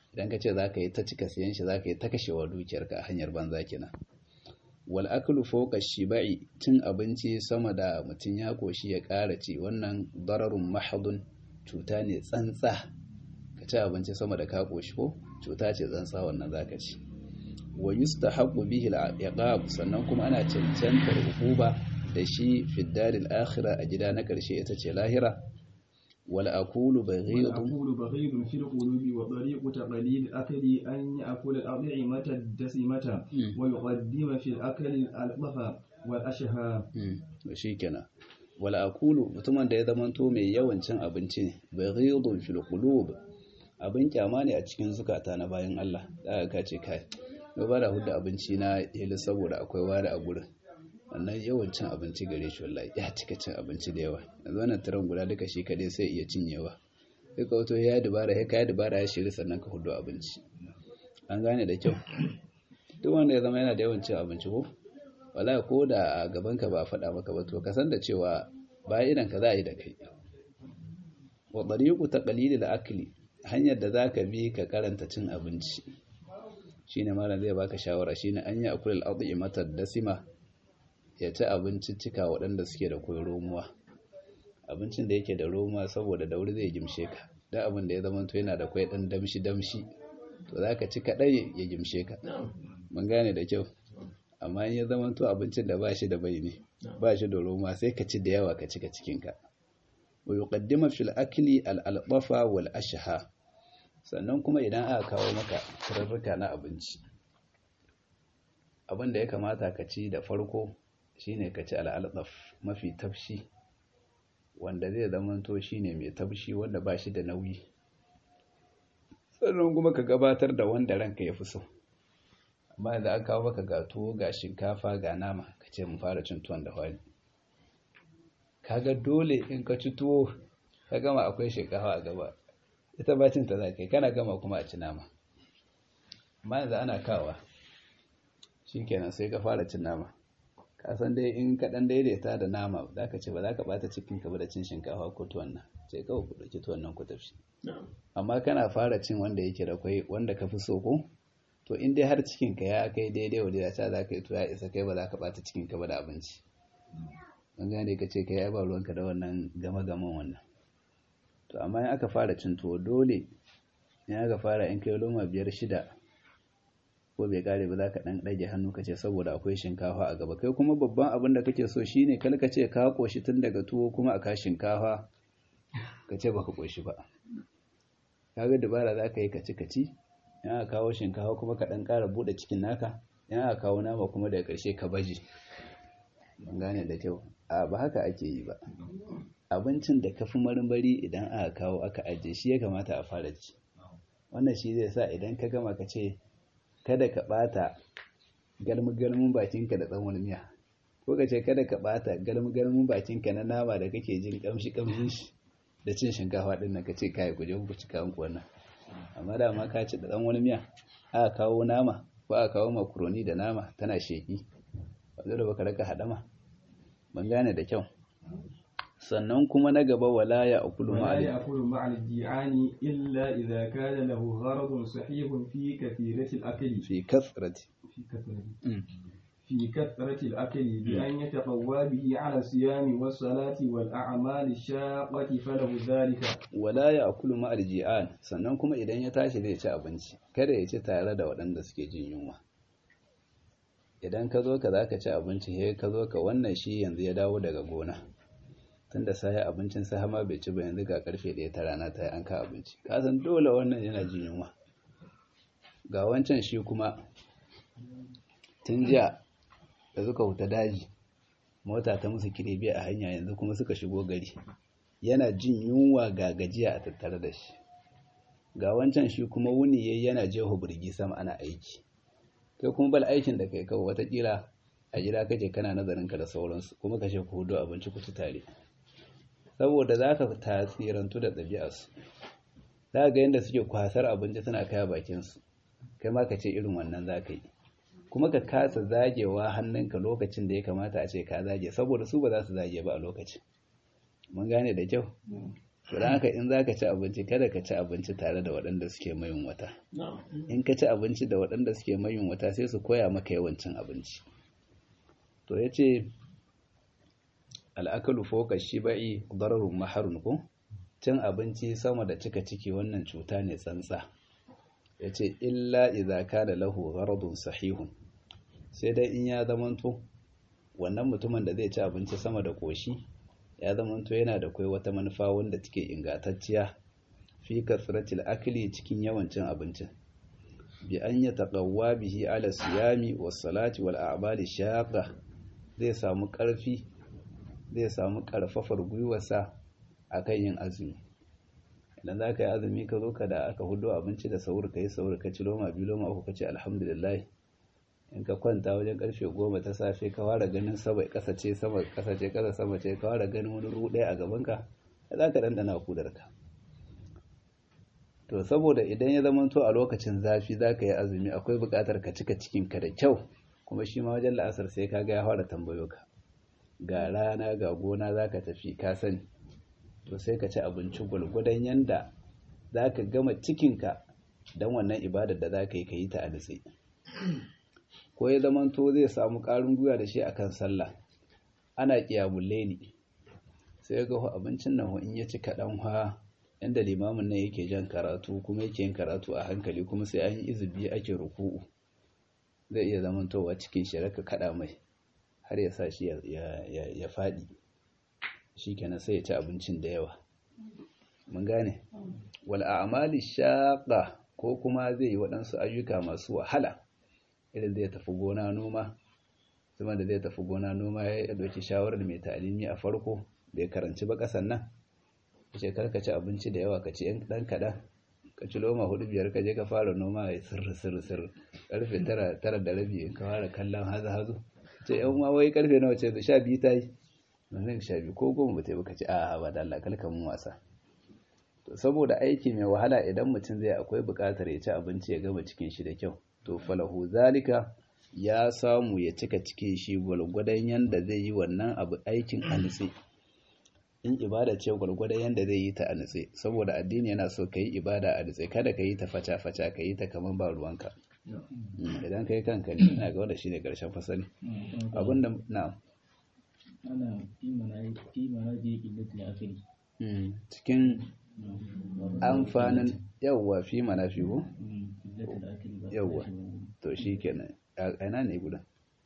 idan ka ce za ka yi ta cika siyan shi za ka yi ta kashewa dukiyarka a hanyar banza kenan. Wal aklu fawqa shibai, cin abinci sama da mutum ya koshi ya ƙara ci, wannan dararun mahdun, cuta ne tsantsa. Ka ci abinci sama da ka koshi ko cuta ce tsantsa wannan zaka ci. Wa yustahaqqu bihi al-iqab, sannan kuma ana cancantar hukuba da shi fi daril akhirah, a gida na karshe ita ce lahira. wal aqulu baghidun والأقول بغيض في القلوب وطريق تقليد الأكل أن يأكل الأطعمة الدسمة ويقدم في الأكل الألطف والأشهى. shikenan wal aqulu, mutumin da ya zamanto mai yawan cin abinci ne, baghidun fil qulub, abin kyama ne a cikin zukata na bayan Allah. Da ka ce kai ba ba da hudu abinci na yeli saboda akwai wari a gurin, wannan yawan cin abinci gare shi wallahi ya cika cin abinci da yawa, yanzu wannan tiran guda duka shi kadai sai iya cinyewa, sai ka wato ya dubara ya kai dubara ya shiri sannan ka hudu abinci. An gane da kyau. Duk wanda ya zama yana da yawan cin abinci ko wallahi ko da a gaban ka ba faɗa maka ba, to ka san da cewa ba idan ka za a yi da kai. Wa tariqu taqlidil akli, hanyar da zaka bi ka karanta cin abinci shine malam zai baka shawara, shine an yi akul al-adhimata dasima, ya ci abinciccika waɗanda suke da koyi romuwa. Abincin da yake da romuwa saboda da wuri zai gimshe ka, da abin da ya zama to yana da kwai ɗan damshi-damshi to za ka ci kaɗai ya gimshe ka. Mun gane da kyau. Amma in ya zama to abincin da ba shi da bai ne, ba shi da romuwa, sai ka ci da yawa ka cika cikinka. Wa yuqaddima fil akli al-altafa wal ashha, sannan kuma idan aka kawo maka turarruka na abinci, abin da ya kamata ka ci da farko shine ka ci al'alɗaf, mafi tafshi, wanda zai zamanto shine mai tafshi wanda ba shi da nauyi. Sannan kuma ka gabatar da wanda ranka ya fi so. Amma da aka kawo maka ga tuwo ga shinkafa ga nama, ka ce mu fara cin tuwon da fari. Kaga dole in ka ci tuwo ka gama akwai shinkafa a gaba, ita bacin ta za ka yi, kana gama kuma a ci nama. Amma yanzu ana kawa shikenan sai ka fara cin nama. Kasan dai in kaɗan daidaita da nama za ka ce ba za ka ɓata cikinka ba da cin shinkafa ko tuwon nan, sai kawai ku ɗauki tuwon nan ku tafi. Amma kana fara cin wanda yake da kwai, wanda ka fi so ko, to in dai har cikinka ya kai daidai wa da za ka yi to ya isa, kai ba za ka ɓata cikinka ba da abinci. An gane ka ce ka yi ba ruwanka da wannan gama-gaman wannan. To amma in aka fara cin tuwo dole in aka fara in kai loma biyar shida ko bai kare ba za ka ɗan ɗage hannu ka ce saboda akwai shinkafa a gaba. Kai kuma babban abin da kake so shine kal ka ce ka koshi tun daga tuwo kuma aka shinkafa ka ce baka koshi ba. Kaga dabara za ka yi ka ci ka ci, in aka kawo shinkafa kuma ka ɗan ƙara buɗe cikin naka, in aka kawo nama kuma daga ƙarshe ka baje. Ban gane da kyau. A ba haka ake yi ba. Abincin da ka fi marmari idan aka kawo aka ajiye shi ya kamata a fara ci. Wannan shi zai sa idan ka gama ka ce kada ka ɓata galmi-galmin bakinka da tsawon miya, ko ka ce kada ka ɓata galmi-galmin bakinka na nama da kake jin ƙamshi-ƙamshin shi da cin shinkafa ɗin nan, ka ce kai ku je ku ci kayan ku wannan. Amma da ma ka ci da tsawon miya, aka kawo nama ko aka kawo makaroni da nama tana sheki, wanda da baka raka haɗama. Ban gane da kyau. Sannan kuma na gaba wala ya akulu ma'al ji'ani illa idza kana lahu gharadun sahihun fi kathirati al-akli fi kathrati fi kathrati fi kathrati al-akli bi an yataqawwa bihi 'ala siyami was-salati wal-a'mali shaqqati falahu dhalika. Wala ya akulu ma'al ji'an, sannan kuma idan ya tashi zai ci abinci kada ya ci tare da waɗanda suke jin yunwa. Idan ka zo ka zaka ci abinci sai ka zo ka wannan shi yanzu ya dawo daga gona, tun da sai abincin sai ma bai ci ba, yanzu ga karfe ɗaya ta rana ta yi an ka abinci, ka san dole wannan yana jin yunwa. Ga wancan shi kuma tun jiya da suka huta daji, mota ta musu kirebe a hanya, yanzu kuma suka shigo gari, yana jin yunwa ga gajiya a tattare da shi. Ga wancan shi kuma wuni yayi yana jeho burgi sama ana aiki, kai kuma bal aikin da kai kawai watakila a gida kaje kana nazarin ka da sauransu, kuma kashe ku hudu abinci ku ci tare, saboda za ka tasirantu da ɗabi'arsu. Za ga yadda suke kwasar abinci suna kaya bakinsu, kai ma ka ce irin wannan za ka yi, kuma ka kasa zagewa hannunka lokacin da ya kamata a ce ka zage, saboda su ba za su zage ba a lokacin. Mun gane da kyau. to dan haka in zaka ci abinci kada ka ci abinci tare da waɗanda suke mayun wata in ka ci abinci da waɗanda suke mayun wata sai su koya maka yawancin abinci to yace al'akalu fawqa shibai dararun maharun ko cin abinci sama da cika ciki wannan cuta ne tsantsa yace illa idza kana lahu gharadun sahihun sai dai in ya zamanto wannan mutumin da zai ci abinci sama da koshi ya zamanto yana da kai wata manufa wanda take ingantacciya fi kasratil akli cikin yawancin abincin bi an yataqawwa bihi ala siyami was salati wal a'mali shaqqa zai samu karfi zai samu karfafar gwiwarsa akan yin azumi idan zaka yi azumi ka zo ka da aka hudo abinci da saur kai saur ka ci loma biyu loma uku ka ce alhamdulillah in ka kwanta wajen karfe goma ta safe ka fara ganin sama kasa ce sama kasa ce kasa sama ce ka fara ganin wani ruɗe a gabanka za ka dandana kudarka to saboda idan ya zama to a lokacin zafi za ka yi azumi akwai buƙatar ka cika cikinka da kyau kuma shi ma wajen la'asar sai ka ga ya fara tambayo ka ga rana ga gona za ka tafi ka sani to sai ka ci abinci gwalgwadon yanda za ka gama cikinka don wannan ibadar da za ka yi ka yi ta a nutse ko ya zamanto zai samu ƙarin gwiwa da shi akan sallah ana ƙiyamul laili sai ga abincin nan in ya ci kaɗan ha inda limamin nan yake jan karatu kuma yake yin karatu a hankali kuma sai an yi izubi ake ruku'u zai iya zamantowa cikin shi raka kaɗa mai har ya sa shi ya faɗi shi kenan sai ya ci abincin da yawa mun gane wal a'mali shaqa ko kuma zai yi waɗansu ayyuka masu wahala irin zai tafi gona noma zama da zai tafi gona noma ya ɗauki shawarar mai ta'alimi a farko bai karanci ba ƙasan nan ce kar ka ci abinci da yawa ka ci yan ɗan kaɗan ka ci loma hudu biyar ka je ka fara noma ya sirri sirri sirri ƙarfe tara tara da rabi in ka fara kallon hazo hazo ce yan uwa wai ƙarfe nawa ce sha biyu ta yi nan sha biyu ko goma ba ta yi ba ka ci a ba da Allah kalka mun wasa to saboda aiki mai wahala idan mutum zai akwai buƙatar ya ci abinci ya gama cikin shi da kyau to falahu zalika ya samu ya cika cikin shi gwalgwadon yanda zai yi wannan abu aikin a nutse in ibada ce gwalgwadon yanda zai yi ta a nutse saboda addini yana so ka yi ibada a nutse kada ka yi ta faca-faca ka yi ta kamar ba ruwanka idan ka yi kanka ne ina ga wanda shi ne ƙarshen fasali abinda na ana fi mana biyu ƙillatin akali cikin amfanin yawwa fi mana fi ko yawwa to shi kenan aina ne guda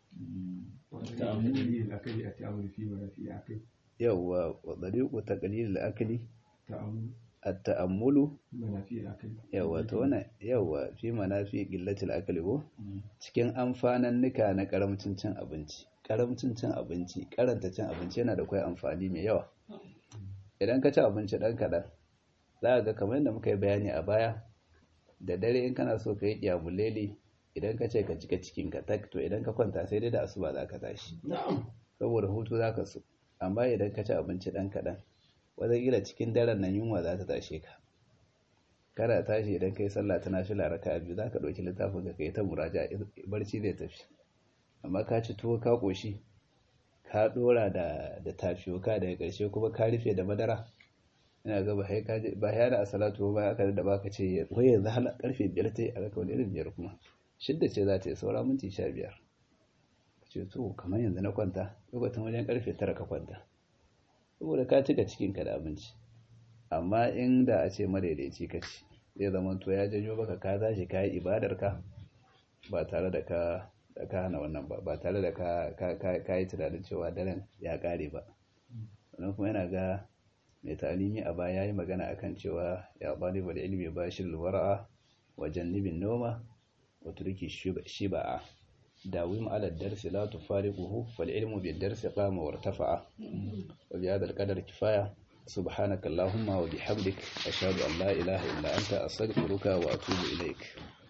yawwa wa dariqu taqlil al-akli at-ta'ammulu yawwa to wannan yawwa fi manafi qillatil akli ko cikin amfanan nika na karamcin cin abinci karamcin cin abinci karanta cin abinci yana da kai amfani mai yawa idan ka ci abinci dan kadan za ka ga kamar yadda muka yi bayani a baya da dare in kana so ka yi qiyamul layli idan ka ce ka cika cikin ka tak to idan ka kwanta sai dai da asuba za ka tashi saboda hutu za ka so amma idan ka ci abinci ɗan kaɗan wataƙila cikin daren nan yunwa za ta tashe ka kada tashi idan ka yi sallah ta nafila raka biyu za ka ɗauki littafin ka kai ta muraja barci zai tafi amma ka ci tuwo ka ƙoshi ka ɗora da da tafiyoka daga ƙarshe kuma ka rufe da madara ina ga ba ba ya da salatu ba aka da baka ce wai yanzu hal karfe biyar ta yi a raka wani irin biyar kuma shidda ce za ta yi saura minti sha biyar ce to kamar yanzu na kwanta lokacin wajen karfe tara ka kwanta saboda ka cika cikinka da abinci amma inda a ce madaidaici ka ci zai zama to ya janyo baka ka tashi ka yi ibadarka ba tare da ka da ka hana wannan ba ba tare da ka ka yi tunanin cewa daren ya kare ba sannan kuma yana ga mai talimi a baya yayi magana akan cewa ya bani da ilimi bashir wara'a wa jannibin noma wa turki shiba'a داوم على الدرس لا تفارقه فالعلم بالدرس قام وارتفع وبهذا القدر كفاية سبحانك اللهم وبحمدك أشهد أن لا إله إلا أنت أستغفرك وأتوب إليك